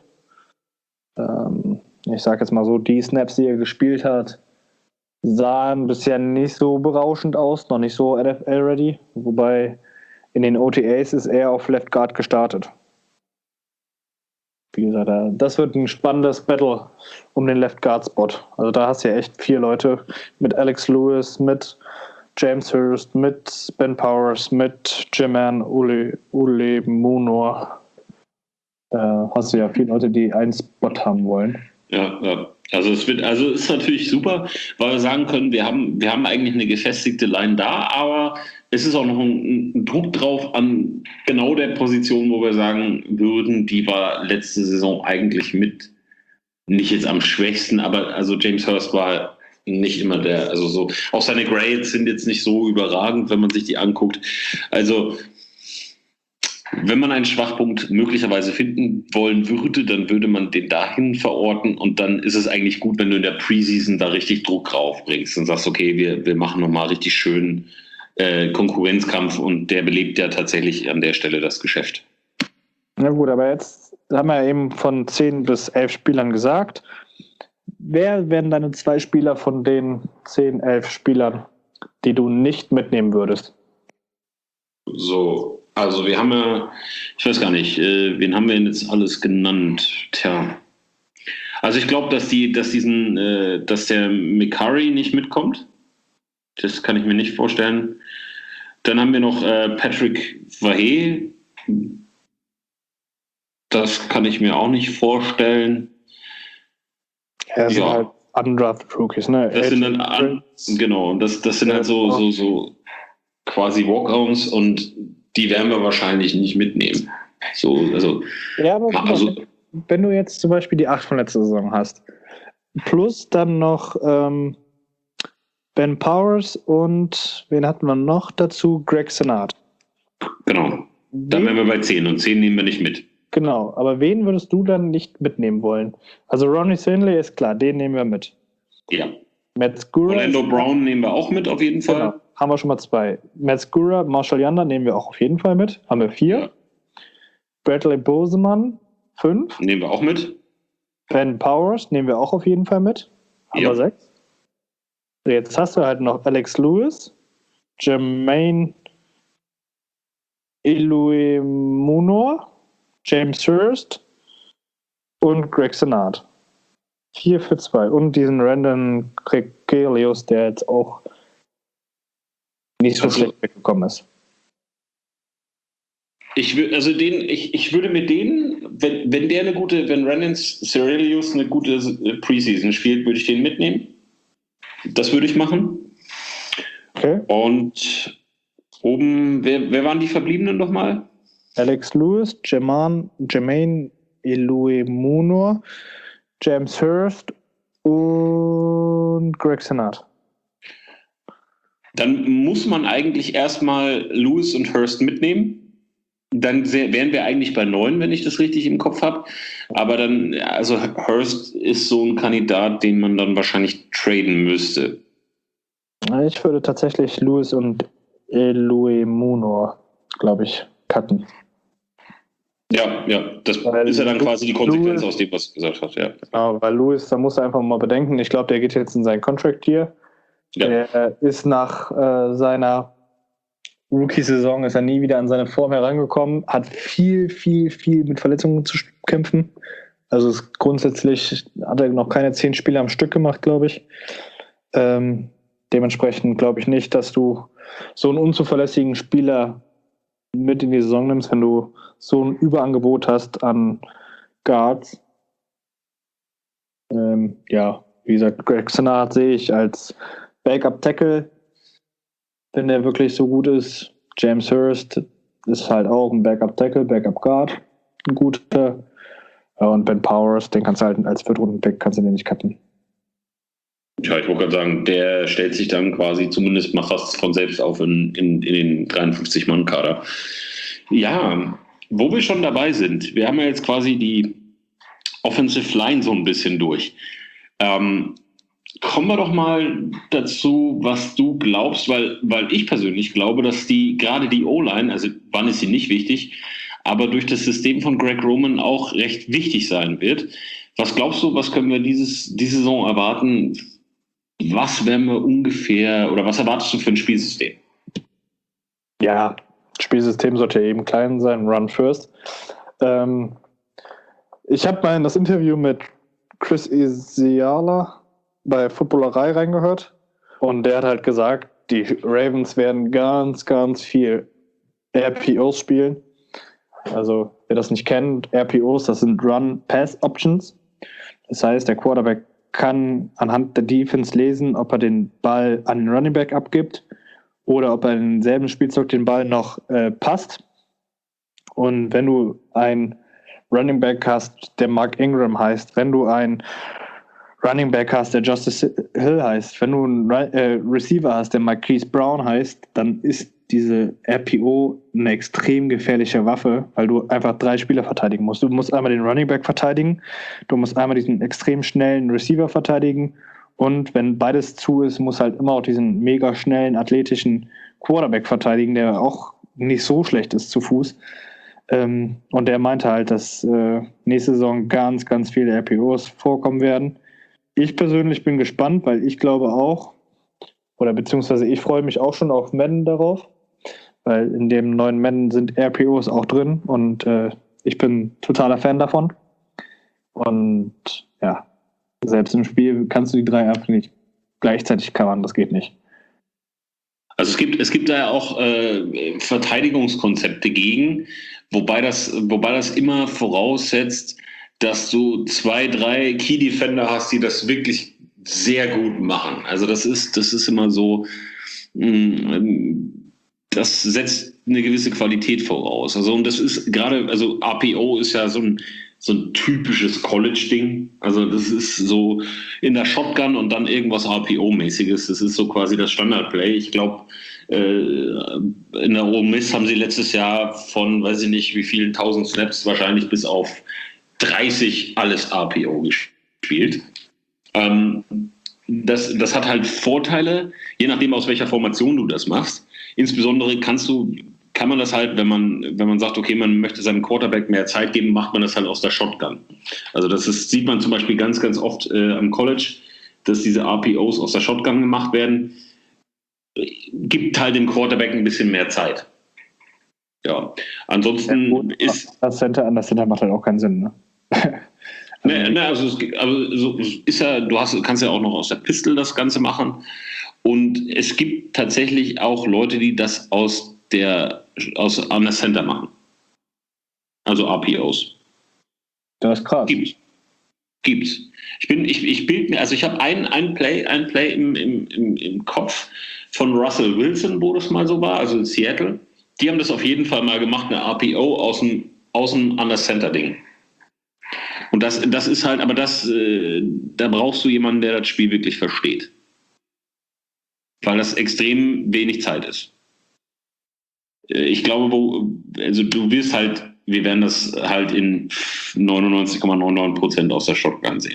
Ich sage jetzt mal so, die Snaps, die er gespielt hat, sahen bisher nicht so berauschend aus, noch nicht so NFL-ready. Wobei in den OTAs ist er auf Left Guard gestartet. Wie gesagt, das wird ein spannendes Battle um den Left Guard Spot. Also da hast du ja echt 4 Leute mit Alex Lewis, mit James Hurst, mit Ben Powers, mit Jermaine Eluemunor. Hast du ja 4 Leute, die einen Spot haben wollen. Ja. Also es ist natürlich super, weil wir sagen können, wir haben eigentlich eine gefestigte Line da, aber es ist auch noch ein Druck drauf an genau der Position, wo wir sagen würden, die war letzte Saison eigentlich mit nicht jetzt am schwächsten, aber also James Hurst war nicht immer auch seine Grades sind jetzt nicht so überragend, wenn man sich die anguckt. Also wenn man einen Schwachpunkt möglicherweise finden wollen würde, dann würde man den dahin verorten und dann ist es eigentlich gut, wenn du in der Preseason da richtig Druck raufbringst und sagst, okay, wir machen nochmal richtig schön Konkurrenzkampf und der belebt ja tatsächlich an der Stelle das Geschäft. Na gut, aber jetzt haben wir ja eben von 10 bis 11 Spielern gesagt. Wer wären deine 2 Spieler von den 10, 11 Spielern, die du nicht mitnehmen würdest? So, also wir haben ja, ich weiß gar nicht, wen haben wir denn jetzt alles genannt? Tja. Also ich glaube, dass der McCurry nicht mitkommt. Das kann ich mir nicht vorstellen. Dann haben wir noch Patrick Vahe. Das kann ich mir auch nicht vorstellen. Ja, das sind halt undrafted Rookies, ne? Das sind dann genau, das sind halt so quasi Walk-Ons und die werden wir wahrscheinlich nicht mitnehmen. Ja, aber wenn du jetzt zum Beispiel die 8 von letzter Saison hast, plus dann noch Ben Powers und wen hatten wir noch dazu? Greg Senat. Genau. Dann wären wir bei 10 und 10 nehmen wir nicht mit. Genau, aber wen würdest du dann nicht mitnehmen wollen? Also Ronnie Stanley ist klar, den nehmen wir mit. Ja. Matt Skura. Orlando Brown nehmen wir auch mit auf jeden Fall. Genau. Haben wir schon mal 2. Matt Skura, Marshall Yanda nehmen wir auch auf jeden Fall mit. Haben wir 4. Ja. Bradley Boseman 5. Nehmen wir auch mit. Ben Powers nehmen wir auch auf jeden Fall mit. Haben wir 6. Jetzt hast du halt noch Alex Lewis, Jermaine Eluemunor, James Hurst und Greg Senat. 4 für 2. Und diesen Randon Gregelius, der jetzt auch nicht so schlecht weggekommen ist. Ich würde mit denen, wenn Randon Gregelius eine gute Preseason spielt, würde ich den mitnehmen. Das würde ich machen. Okay. Und oben, wer waren die Verbliebenen nochmal? Alex Lewis, Jermaine Eluemunor, James Hurst und Greg Senat. Dann muss man eigentlich erstmal Lewis und Hurst mitnehmen. Dann wären wir eigentlich bei 9, wenn ich das richtig im Kopf habe. Aber dann, also Hurst ist so ein Kandidat, den man dann wahrscheinlich traden müsste. Ich würde tatsächlich Lewis und Eluemunor, glaube ich, cutten. Ja, das ist ja dann quasi die Konsequenz aus dem, was du gesagt hast. Ja. Genau, weil Lewis, da musst du einfach mal bedenken, ich glaube, der geht jetzt in seinen Contract hier. Ja. Der ist nach seiner Rookie-Saison ist er nie wieder an seine Form herangekommen, hat viel mit Verletzungen zu kämpfen. Grundsätzlich hat er noch keine 10 Spiele am Stück gemacht, glaube ich. Dementsprechend glaube ich nicht, dass du so einen unzuverlässigen Spieler mit in die Saison nimmst, wenn du so ein Überangebot hast an Guards. Wie gesagt, Greg Senard sehe ich als Backup-Tackle, wenn der wirklich so gut ist. James Hurst ist halt auch ein Backup-Tackle, Backup-Guard, ein guter. Und Ben Powers, den kannst du halt als Viertrunden-Pick, kannst du den nicht cutten. Ja, ich wollte gerade sagen, der stellt sich dann quasi zumindest mal fast von selbst auf in den 53-Mann-Kader. Ja, wo wir schon dabei sind, wir haben ja jetzt quasi die Offensive Line so ein bisschen durch. Kommen wir doch mal dazu, was du glaubst, weil ich persönlich glaube, dass gerade die O-Line, also wann ist sie nicht wichtig, aber durch das System von Greg Roman auch recht wichtig sein wird. Was glaubst du, was können wir diese Saison erwarten? Was werden wir ungefähr, oder was erwartest du für ein Spielsystem? Ja, Spielsystem sollte eben klein sein, Run First. Ich habe mal in das Interview mit Chris Isiala bei Footballerei reingehört und der hat halt gesagt, die Ravens werden ganz, ganz viel RPOs spielen. Also, wer das nicht kennt, RPOs, das sind Run-Pass-Options. Das heißt, der Quarterback kann anhand der Defense lesen, ob er den Ball an den Running Back abgibt oder ob er in demselben Spielzug den Ball noch passt. Und wenn du ein Running Back hast, der Mark Ingram heißt, wenn du ein Running Back hast, der Justice Hill heißt, wenn du einen Receiver hast, der Marquise Brown heißt, dann ist diese RPO eine extrem gefährliche Waffe, weil du einfach 3 Spieler verteidigen musst. Du musst einmal den Running Back verteidigen, du musst einmal diesen extrem schnellen Receiver verteidigen und wenn beides zu ist, musst halt immer auch diesen mega schnellen, athletischen Quarterback verteidigen, der auch nicht so schlecht ist zu Fuß. Und der meinte halt, dass nächste Saison ganz, ganz viele RPOs vorkommen werden. Ich persönlich bin gespannt, weil ich glaube auch, oder beziehungsweise ich freue mich auch schon auf Madden darauf, weil in dem neuen Madden sind RPOs auch drin und ich bin totaler Fan davon. Und ja, selbst im Spiel kannst du die 3 einfach nicht gleichzeitig covern, das geht nicht. Also es gibt da ja auch Verteidigungskonzepte gegen, wobei das immer voraussetzt, dass du 2, 3 Key Defender hast, die das wirklich sehr gut machen. Also das ist immer so, das setzt eine gewisse Qualität voraus. Also und das ist gerade, also RPO ist ja so ein typisches College-Ding. Also das ist so in der Shotgun und dann irgendwas RPO-mäßiges. Das ist so quasi das Standard-Play. Ich glaube, in der Ole Miss haben sie letztes Jahr von, weiß ich nicht, wie vielen 1000 Snaps wahrscheinlich bis auf 30 alles RPO gespielt. Das hat halt Vorteile, je nachdem aus welcher Formation du das machst. Insbesondere kann man das halt, wenn man sagt, okay, man möchte seinem Quarterback mehr Zeit geben, macht man das halt aus der Shotgun. Also sieht man zum Beispiel ganz, ganz oft am College, dass diese RPOs aus der Shotgun gemacht werden. Gibt halt dem Quarterback ein bisschen mehr Zeit. Ja, ansonsten gut, ist... Das Center macht halt auch keinen Sinn, ne? Also so ist ja, kannst ja auch noch aus der Pistol das Ganze machen. Und es gibt tatsächlich auch Leute, die das an der Center machen. Also RPOs. Das ist krass. Gibt's. Ich bild mir, also ich habe ein Play im Kopf von Russell Wilson, wo das mal so war, also in Seattle. Die haben das auf jeden Fall mal gemacht, eine RPO aus dem Under-Center-Ding. Und das ist halt, aber da brauchst du jemanden, der das Spiel wirklich versteht. Weil das extrem wenig Zeit ist. Ich glaube, wir werden das halt in 99,99% aus der Shotgun sehen.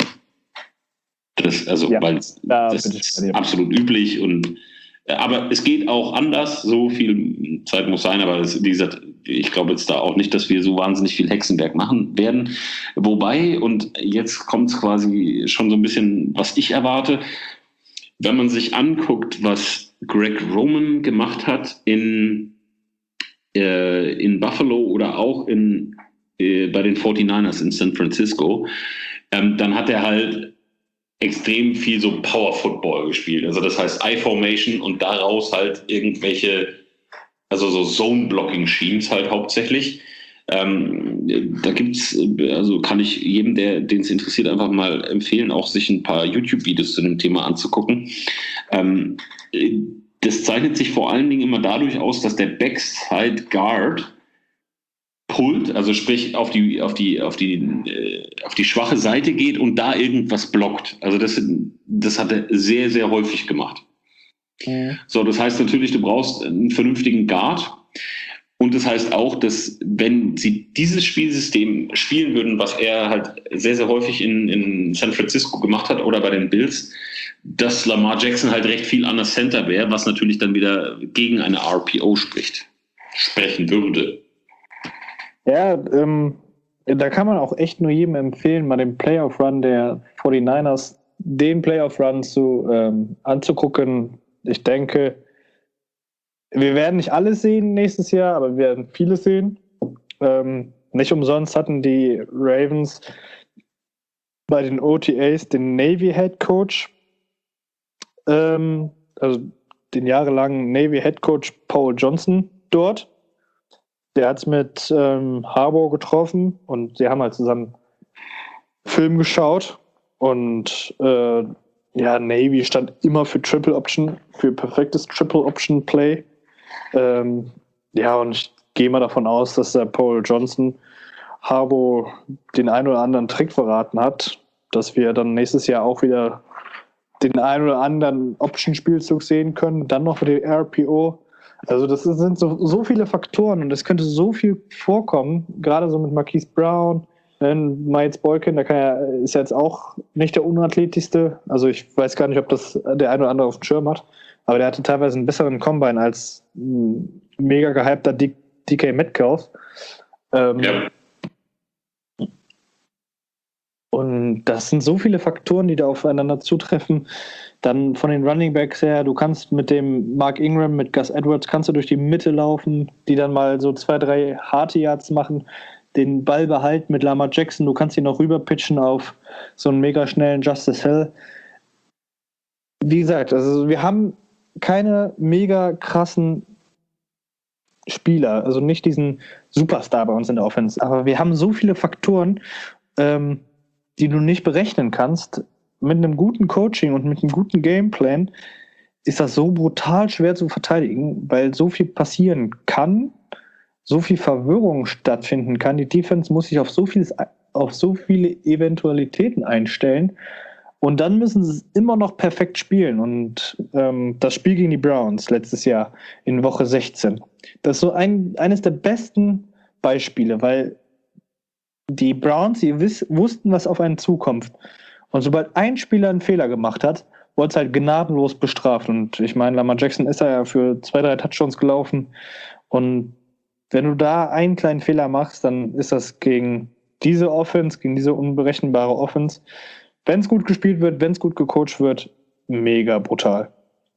Weil das ist absolut üblich aber es geht auch anders, so viel Zeit muss sein, aber wie gesagt, ich glaube jetzt da auch nicht, dass wir so wahnsinnig viel Hexenwerk machen werden. Wobei, und jetzt kommt es quasi schon so ein bisschen, was ich erwarte, wenn man sich anguckt, was Greg Roman gemacht hat in Buffalo oder auch in bei den 49ers in San Francisco, dann hat er halt extrem viel so Power Football gespielt. Also das heißt I-Formation und daraus halt irgendwelche, also so Zone-Blocking-Schemes halt hauptsächlich. Da gibt's, also kann ich jedem, den es interessiert, einfach mal empfehlen, auch sich ein paar YouTube-Videos zu dem Thema anzugucken. Das zeichnet sich vor allen Dingen immer dadurch aus, dass der Backside Guard pullt, also sprich auf die schwache Seite geht und da irgendwas blockt. Also das hat er sehr, sehr häufig gemacht. Mhm. So, das heißt natürlich, du brauchst einen vernünftigen Guard. Und das heißt auch, dass wenn sie dieses Spielsystem spielen würden, was er halt sehr, sehr häufig in San Francisco gemacht hat oder bei den Bills, dass Lamar Jackson halt recht viel an der Center wäre, was natürlich dann wieder gegen eine RPO sprechen würde. Ja, da kann man auch echt nur jedem empfehlen, mal den Playoff-Run der 49ers, den Playoff-Run anzugucken. Ich denke, wir werden nicht alles sehen nächstes Jahr, aber wir werden vieles sehen. Nicht umsonst hatten die Ravens bei den OTAs den Navy Head Coach, also den jahrelangen Navy Head Coach Paul Johnson dort. Der hat es mit Harbaugh getroffen und sie haben halt zusammen Film geschaut und Navy stand immer für Triple Option, für perfektes Triple Option Play. Und ich gehe mal davon aus, dass der Paul Johnson Harbaugh den einen oder anderen Trick verraten hat, dass wir dann nächstes Jahr auch wieder den einen oder anderen Option-Spielzug sehen können, dann noch mit dem RPO. Also das sind so viele Faktoren und es könnte so viel vorkommen, gerade so mit Marquise Brown, Miles Boykin, ist ja jetzt auch nicht der unathletischste, also ich weiß gar nicht, ob das der ein oder andere auf dem Schirm hat, aber der hatte teilweise einen besseren Combine als ein mega gehypter DK Metcalf. Ja. Und das sind so viele Faktoren, die da aufeinander zutreffen. Dann von den Running Backs her, du kannst mit dem Mark Ingram, mit Gus Edwards, kannst du durch die Mitte laufen, die dann mal so 2-3 harte Yards machen, den Ball behalten mit Lamar Jackson, du kannst ihn noch rüber pitchen auf so einen mega schnellen Justice Hill. Wie gesagt, also wir haben keine mega krassen Spieler, also nicht diesen Superstar bei uns in der Offense, aber wir haben so viele Faktoren, die du nicht berechnen kannst. Mit einem guten Coaching und mit einem guten Gameplan ist das so brutal schwer zu verteidigen, weil so viel passieren kann, so viel Verwirrung stattfinden kann. Die Defense muss sich auf so viele Eventualitäten einstellen und dann müssen sie immer noch perfekt spielen. Und das Spiel gegen die Browns letztes Jahr in Woche 16, das ist so eines der besten Beispiele, weil die Browns, die wussten, was auf einen zukommt. Und sobald ein Spieler einen Fehler gemacht hat, wurde es halt gnadenlos bestraft. Und ich meine, Lamar Jackson ist ja für 2-3 Touchdowns gelaufen. Und wenn du da einen kleinen Fehler machst, dann ist das gegen diese Offense, gegen diese unberechenbare Offense, wenn es gut gespielt wird, wenn es gut gecoacht wird, mega brutal.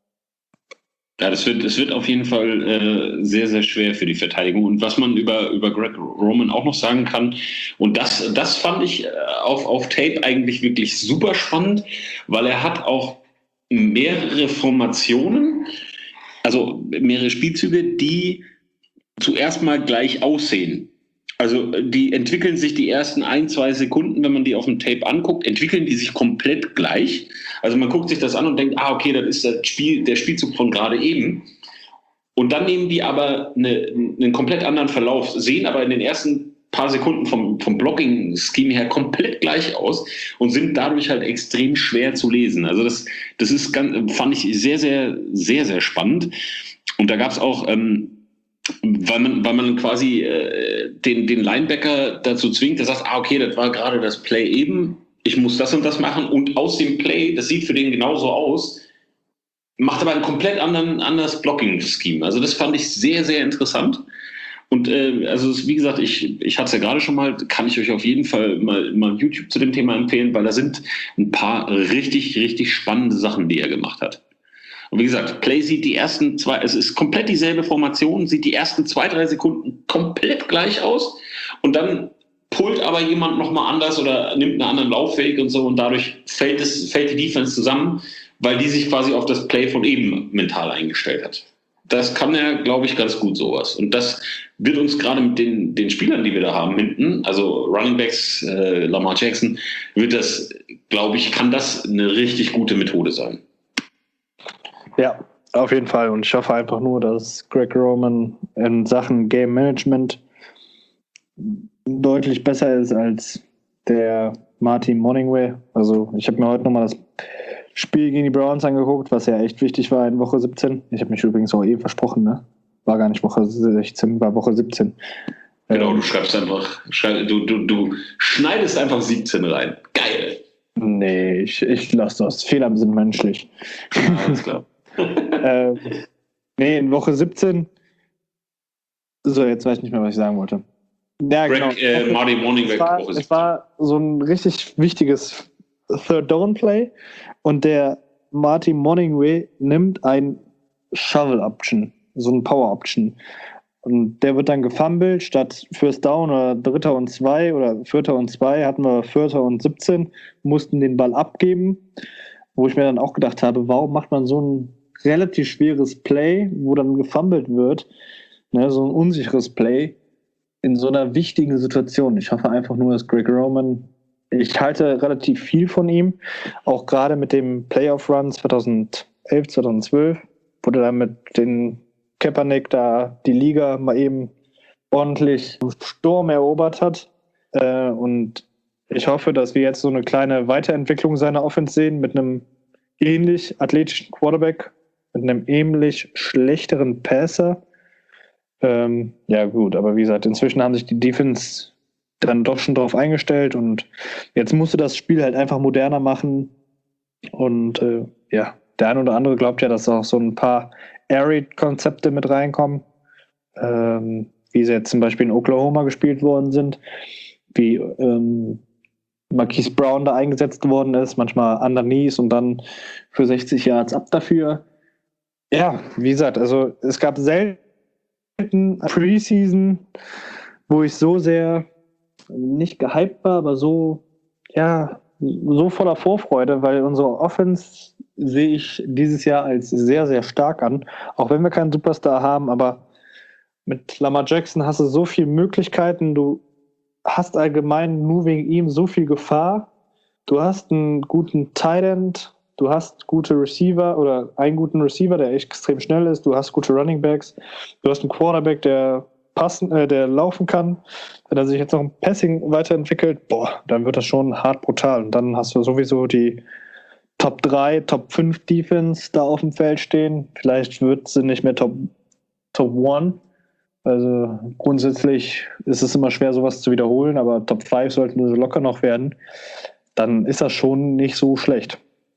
Ja, das wird auf jeden Fall sehr, sehr schwer für die Verteidigung. Und was man über Greg Roman auch noch sagen kann, und das fand ich auf Tape eigentlich wirklich super spannend, weil er hat auch mehrere Formationen, also mehrere Spielzüge, die zuerst mal gleich aussehen. Also die entwickeln sich die ersten 1-2 Sekunden, wenn man die auf dem Tape anguckt, entwickeln die sich komplett gleich. Also man guckt sich das an und denkt, okay, das ist der Spielzug von gerade eben. Und dann nehmen die aber einen komplett anderen Verlauf, sehen aber in den ersten paar Sekunden vom Blocking-Scheme her komplett gleich aus und sind dadurch halt extrem schwer zu lesen. Also das ist fand ich sehr, sehr, sehr, sehr spannend. Und da gab es auch weil man quasi den Linebacker dazu zwingt, der sagt, okay, das war gerade das Play eben, ich muss das und das machen und aus dem Play, das sieht für den genauso aus, macht aber ein komplett anderes Blocking-Scheme. Also das fand ich sehr, sehr interessant. Und wie gesagt, ich hatte es ja gerade schon mal, kann ich euch auf jeden Fall mal YouTube zu dem Thema empfehlen, weil da sind ein paar richtig, richtig spannende Sachen, die er gemacht hat. Und wie gesagt, Play sieht es ist komplett dieselbe Formation, sieht die ersten 2-3 Sekunden komplett gleich aus und dann pullt aber jemand nochmal anders oder nimmt einen anderen Laufweg und so und dadurch fällt die Defense zusammen, weil die sich quasi auf das Play von eben mental eingestellt hat. Das kann er, glaube ich, ganz gut, sowas. Und das wird uns gerade mit den Spielern, die wir da haben hinten, also Running Backs, Lamar Jackson, wird das, glaube ich, kann das eine richtig gute Methode sein. Ja, auf jeden Fall. Und ich hoffe einfach nur, dass Greg Roman in Sachen Game Management deutlich besser ist als der Martin Morningway. Also ich habe mir heute nochmal das Spiel gegen die Browns angeguckt, was ja echt wichtig war in Woche 17. Ich habe mich übrigens auch versprochen, ne? War gar nicht Woche 16, war Woche 17. Genau, du schreibst einfach, du schneidest einfach 17 rein. Geil. Nee, ich lasse das. Fehler sind menschlich. Ja, alles klar. Nee, in Woche 17. So, jetzt weiß ich nicht mehr, was ich sagen wollte. Ja, Greg, genau. Marty Morningweg, Woche 17. Es war so ein richtig wichtiges Third-Down-Play und der Marty Morningway nimmt ein Shovel-Option, so ein Power-Option. Und der wird dann gefummelt, statt First Down oder 3. und 2 oder 4. und 2 hatten wir 4. und 17, mussten den Ball abgeben, wo ich mir dann auch gedacht habe, warum macht man so ein relativ schweres Play, wo dann gefummelt wird, ne, so ein unsicheres Play in so einer wichtigen Situation. Ich hoffe einfach nur, dass Greg Roman, ich halte relativ viel von ihm, auch gerade mit dem Playoff-Run 2011, 2012, wo der dann mit den Kaepernick da die Liga mal eben ordentlich im Sturm erobert hat. Und ich hoffe, dass wir jetzt so eine kleine Weiterentwicklung seiner Offense sehen mit einem ähnlich athletischen Quarterback, mit einem ähnlich schlechteren Passer. Ja gut, aber wie gesagt, inzwischen haben sich die Defense dann doch schon drauf eingestellt und jetzt musst du das Spiel halt einfach moderner machen und ja, der ein oder andere glaubt ja, dass auch so ein paar Air-Raid-Konzepte mit reinkommen, wie sie jetzt zum Beispiel in Oklahoma gespielt worden sind, wie Marquise Brown da eingesetzt worden ist, manchmal underneath und dann für 60 Yards ab dafür. Ja, wie gesagt, also es gab selten Preseason, wo ich so sehr nicht gehypt war, aber so voller Vorfreude, weil unsere Offense sehe ich dieses Jahr als sehr, sehr stark an. Auch wenn wir keinen Superstar haben, aber mit Lamar Jackson hast du so viele Möglichkeiten. Du hast allgemein nur wegen ihm so viel Gefahr. Du hast einen guten Tight End, du hast gute Receiver oder einen guten Receiver, der echt extrem schnell ist. Du hast gute Running Backs. Du hast einen Quarterback, der laufen kann. Wenn er sich jetzt noch im Passing weiterentwickelt, dann wird das schon hart brutal. Und dann hast du sowieso die Top 3, Top 5 Defense da auf dem Feld stehen. Vielleicht wird sie nicht mehr Top 1. Also grundsätzlich ist es immer schwer, sowas zu wiederholen, aber Top 5 sollten sie locker noch werden. Dann ist das schon nicht so schlecht.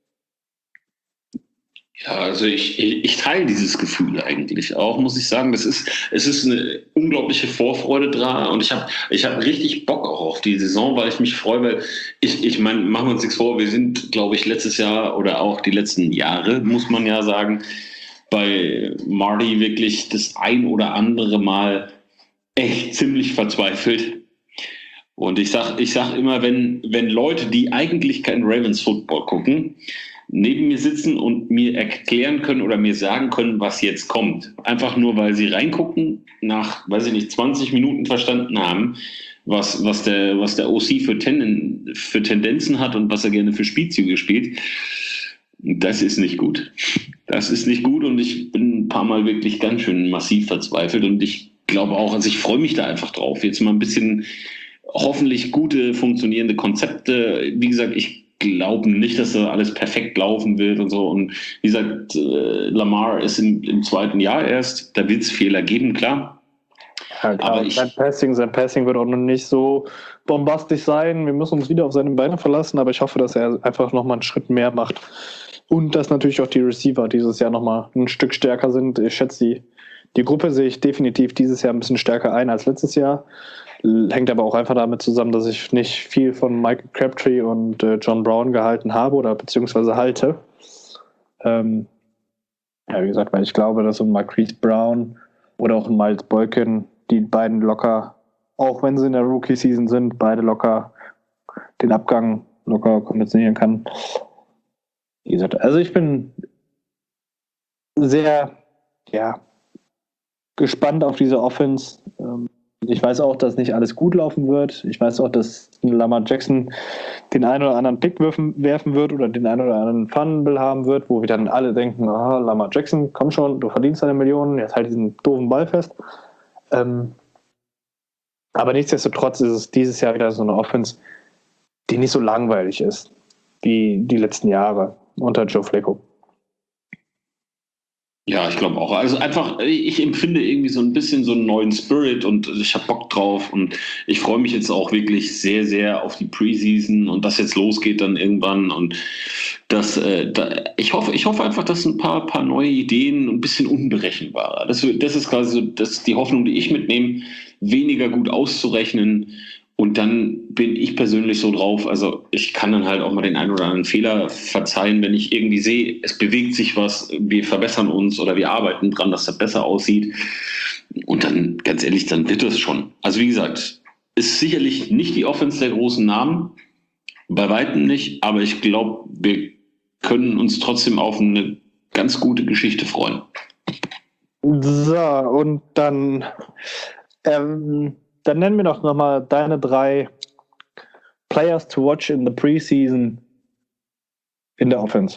Ja, also ich teile dieses Gefühl eigentlich auch, muss ich sagen. Es ist eine unglaubliche Vorfreude dran und ich hab richtig Bock auch auf die Saison, weil ich mich freue, weil ich meine, machen wir uns nichts vor, wir sind, glaube ich, letztes Jahr oder auch die letzten Jahre, muss man ja sagen, bei Marty wirklich das ein oder andere Mal echt ziemlich verzweifelt. Und ich sag immer, wenn Leute, die eigentlich keinen Ravens Football gucken, neben mir sitzen und mir erklären können oder mir sagen können, was jetzt kommt. Einfach nur, weil sie reingucken, nach, 20 Minuten verstanden haben, was der OC für Tendenzen hat und was er gerne für Spielzüge spielt. Das ist nicht gut. Das ist nicht gut und ich bin ein paar Mal wirklich ganz schön massiv verzweifelt und ich glaube auch, also ich freue mich da einfach drauf. Jetzt mal ein bisschen hoffentlich gute, funktionierende Konzepte. Wie gesagt, ich glaube nicht, dass da alles perfekt laufen wird und so. Und wie gesagt, Lamar ist im 2. Jahr erst. Da wird es Fehler geben, klar. Ja, klar. Aber sein Passing wird auch noch nicht so bombastisch sein. Wir müssen uns wieder auf seine Beine verlassen, aber ich hoffe, dass er einfach nochmal einen Schritt mehr macht. Und dass natürlich auch die Receiver dieses Jahr nochmal ein Stück stärker sind. Ich schätze, die Gruppe sehe ich definitiv dieses Jahr ein bisschen stärker ein als letztes Jahr. Hängt aber auch einfach damit zusammen, dass ich nicht viel von Michael Crabtree und John Brown gehalten habe oder beziehungsweise halte. Wie gesagt, weil ich glaube, dass ein Marquise Brown oder auch ein Miles Boykin die beiden locker auch wenn sie in der Rookie-Season sind, beide locker den Abgang locker kompensieren kann. Wie gesagt, also ich bin sehr, gespannt auf diese Offense. Ich weiß auch, dass nicht alles gut laufen wird. Ich weiß auch, dass Lamar Jackson den einen oder anderen Pick werfen wird oder den einen oder anderen Fumble haben wird, wo wir dann alle denken, Lamar Jackson, komm schon, du verdienst deine Millionen, jetzt halt diesen doofen Ball fest. Aber nichtsdestotrotz ist es dieses Jahr wieder so eine Offense, die nicht so langweilig ist wie die letzten Jahre unter Joe Flacco. Ja, ich glaube auch. Also einfach, ich empfinde irgendwie so ein bisschen so einen neuen Spirit und ich habe Bock drauf und ich freue mich jetzt auch wirklich sehr, sehr auf die Preseason und dass jetzt losgeht dann irgendwann und ich hoffe einfach, dass ein paar neue Ideen ein bisschen unberechenbarer. Das ist quasi so die Hoffnung, die ich mitnehme, weniger gut auszurechnen. Und dann bin ich persönlich so drauf, also ich kann dann halt auch mal den einen oder anderen Fehler verzeihen, wenn ich irgendwie sehe, es bewegt sich was, wir verbessern uns oder wir arbeiten dran, dass das besser aussieht. Und dann, ganz ehrlich, dann wird es schon. Also wie gesagt, ist sicherlich nicht die Offense der großen Namen, bei weitem nicht, aber ich glaube, wir können uns trotzdem auf eine ganz gute Geschichte freuen. So, und dann nennen wir doch nochmal deine 3 Players to watch in the Preseason in der Offense.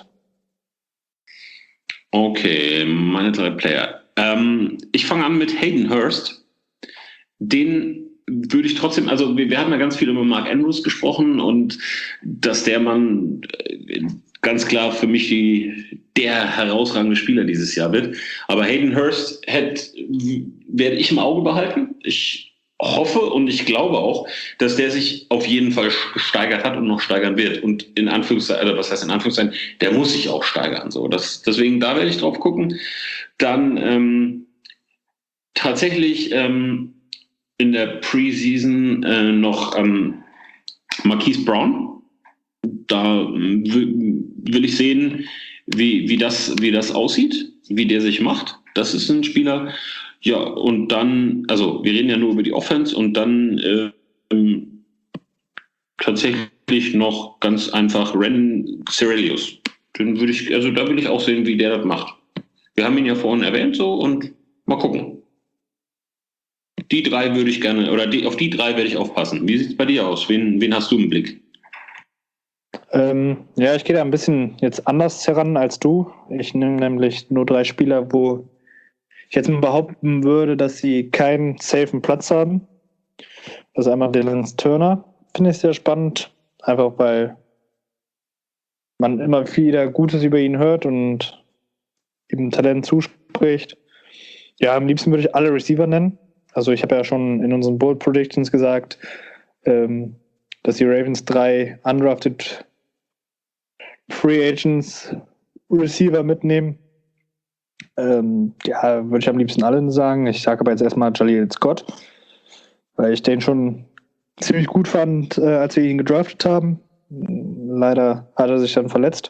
Okay, meine 3 Player. Ich fange an mit Hayden Hurst. Den würde ich trotzdem, also wir haben ja ganz viel über Mark Andrews gesprochen und dass der Mann ganz klar für mich der herausragende Spieler dieses Jahr wird. Aber Hayden Hurst werde ich im Auge behalten. Ich hoffe und ich glaube auch, dass der sich auf jeden Fall gesteigert hat und noch steigern wird. Und in Anführungszeichen, oder was heißt in Anführungszeichen, der muss sich auch steigern. So, deswegen, da werde ich drauf gucken. Dann tatsächlich in der Preseason noch Marquise Brown. Da will ich sehen, wie das aussieht, wie der sich macht. Das ist ein Spieler. Ja, und dann, also wir reden ja nur über die Offense und dann tatsächlich noch ganz einfach Ren Cerelius. Da will ich auch sehen, wie der das macht. Wir haben ihn ja vorhin erwähnt so und mal gucken. Die 3 würde ich gerne, oder auf die 3 werde ich aufpassen. Wie sieht es bei dir aus? Wen hast du im Blick? Ich gehe da ein bisschen jetzt anders heran als du. Ich nehme nämlich nur 3 Spieler, wo ich jetzt mal behaupten würde, dass sie keinen safen Platz haben. Das ist einmal Dylan Turner, finde ich sehr spannend, einfach weil man immer wieder Gutes über ihn hört und ihm Talent zuspricht. Ja, am liebsten würde ich alle Receiver nennen. Also ich habe ja schon in unseren Bold Predictions gesagt, dass die Ravens 3 undrafted Free Agents Receiver mitnehmen. Würde ich am liebsten allen sagen. Ich sage aber jetzt erstmal Jaleel Scott, weil ich den schon ziemlich gut fand, als wir ihn gedraftet haben. Leider hat er sich dann verletzt.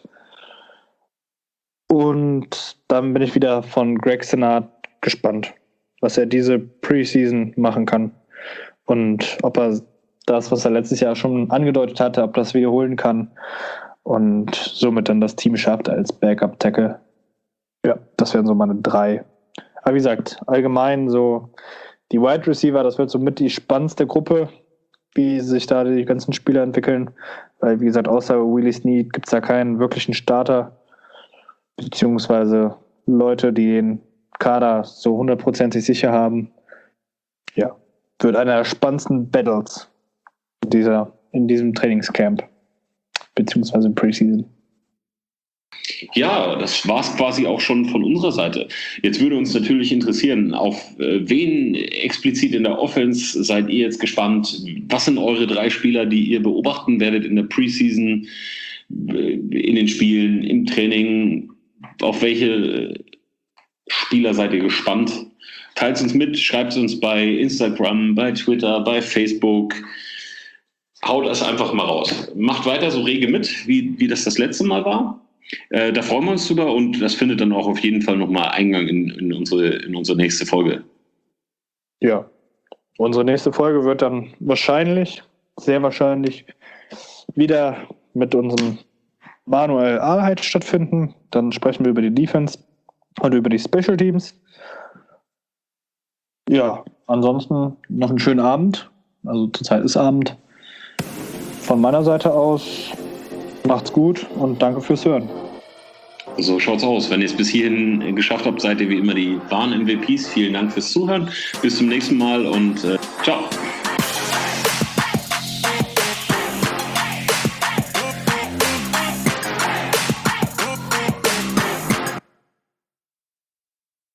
Und dann bin ich wieder von Greg Senat gespannt, was er diese Preseason machen kann. Und ob er das, was er letztes Jahr schon angedeutet hatte, ob das wiederholen kann und somit dann das Team schafft als Backup-Tackle. Ja, das wären so meine 3. Aber wie gesagt, allgemein so die Wide Receiver, das wird somit die spannendste Gruppe, wie sich da die ganzen Spieler entwickeln. Weil, wie gesagt, außer Willie Snead gibt es da keinen wirklichen Starter, beziehungsweise Leute, die den Kader so 100% sicher haben. Ja, wird einer der spannendsten Battles in diesem Trainingscamp, beziehungsweise im Preseason. Ja, das war es quasi auch schon von unserer Seite. Jetzt würde uns natürlich interessieren, auf wen explizit in der Offense seid ihr jetzt gespannt? Was sind eure 3 Spieler, die ihr beobachten werdet in der Preseason, in den Spielen, im Training? Auf welche Spieler seid ihr gespannt? Teilt es uns mit, schreibt es uns bei Instagram, bei Twitter, bei Facebook. Haut es einfach mal raus. Macht weiter so rege mit, wie das letzte Mal war. Da freuen wir uns drüber und das findet dann auch auf jeden Fall nochmal Eingang in unsere nächste Folge. Ja, Unsere nächste Folge wird dann sehr wahrscheinlich, wieder mit unserem Manuel Ahlheit stattfinden. Dann sprechen wir über die Defense und über die Special Teams. Ja, ansonsten noch einen schönen Abend. Also zurzeit ist Abend. Von meiner Seite aus macht's gut und danke fürs Hören. So schaut's aus. Wenn ihr es bis hierhin geschafft habt, seid ihr wie immer die wahren MVPs. Vielen Dank fürs Zuhören. Bis zum nächsten Mal und ciao.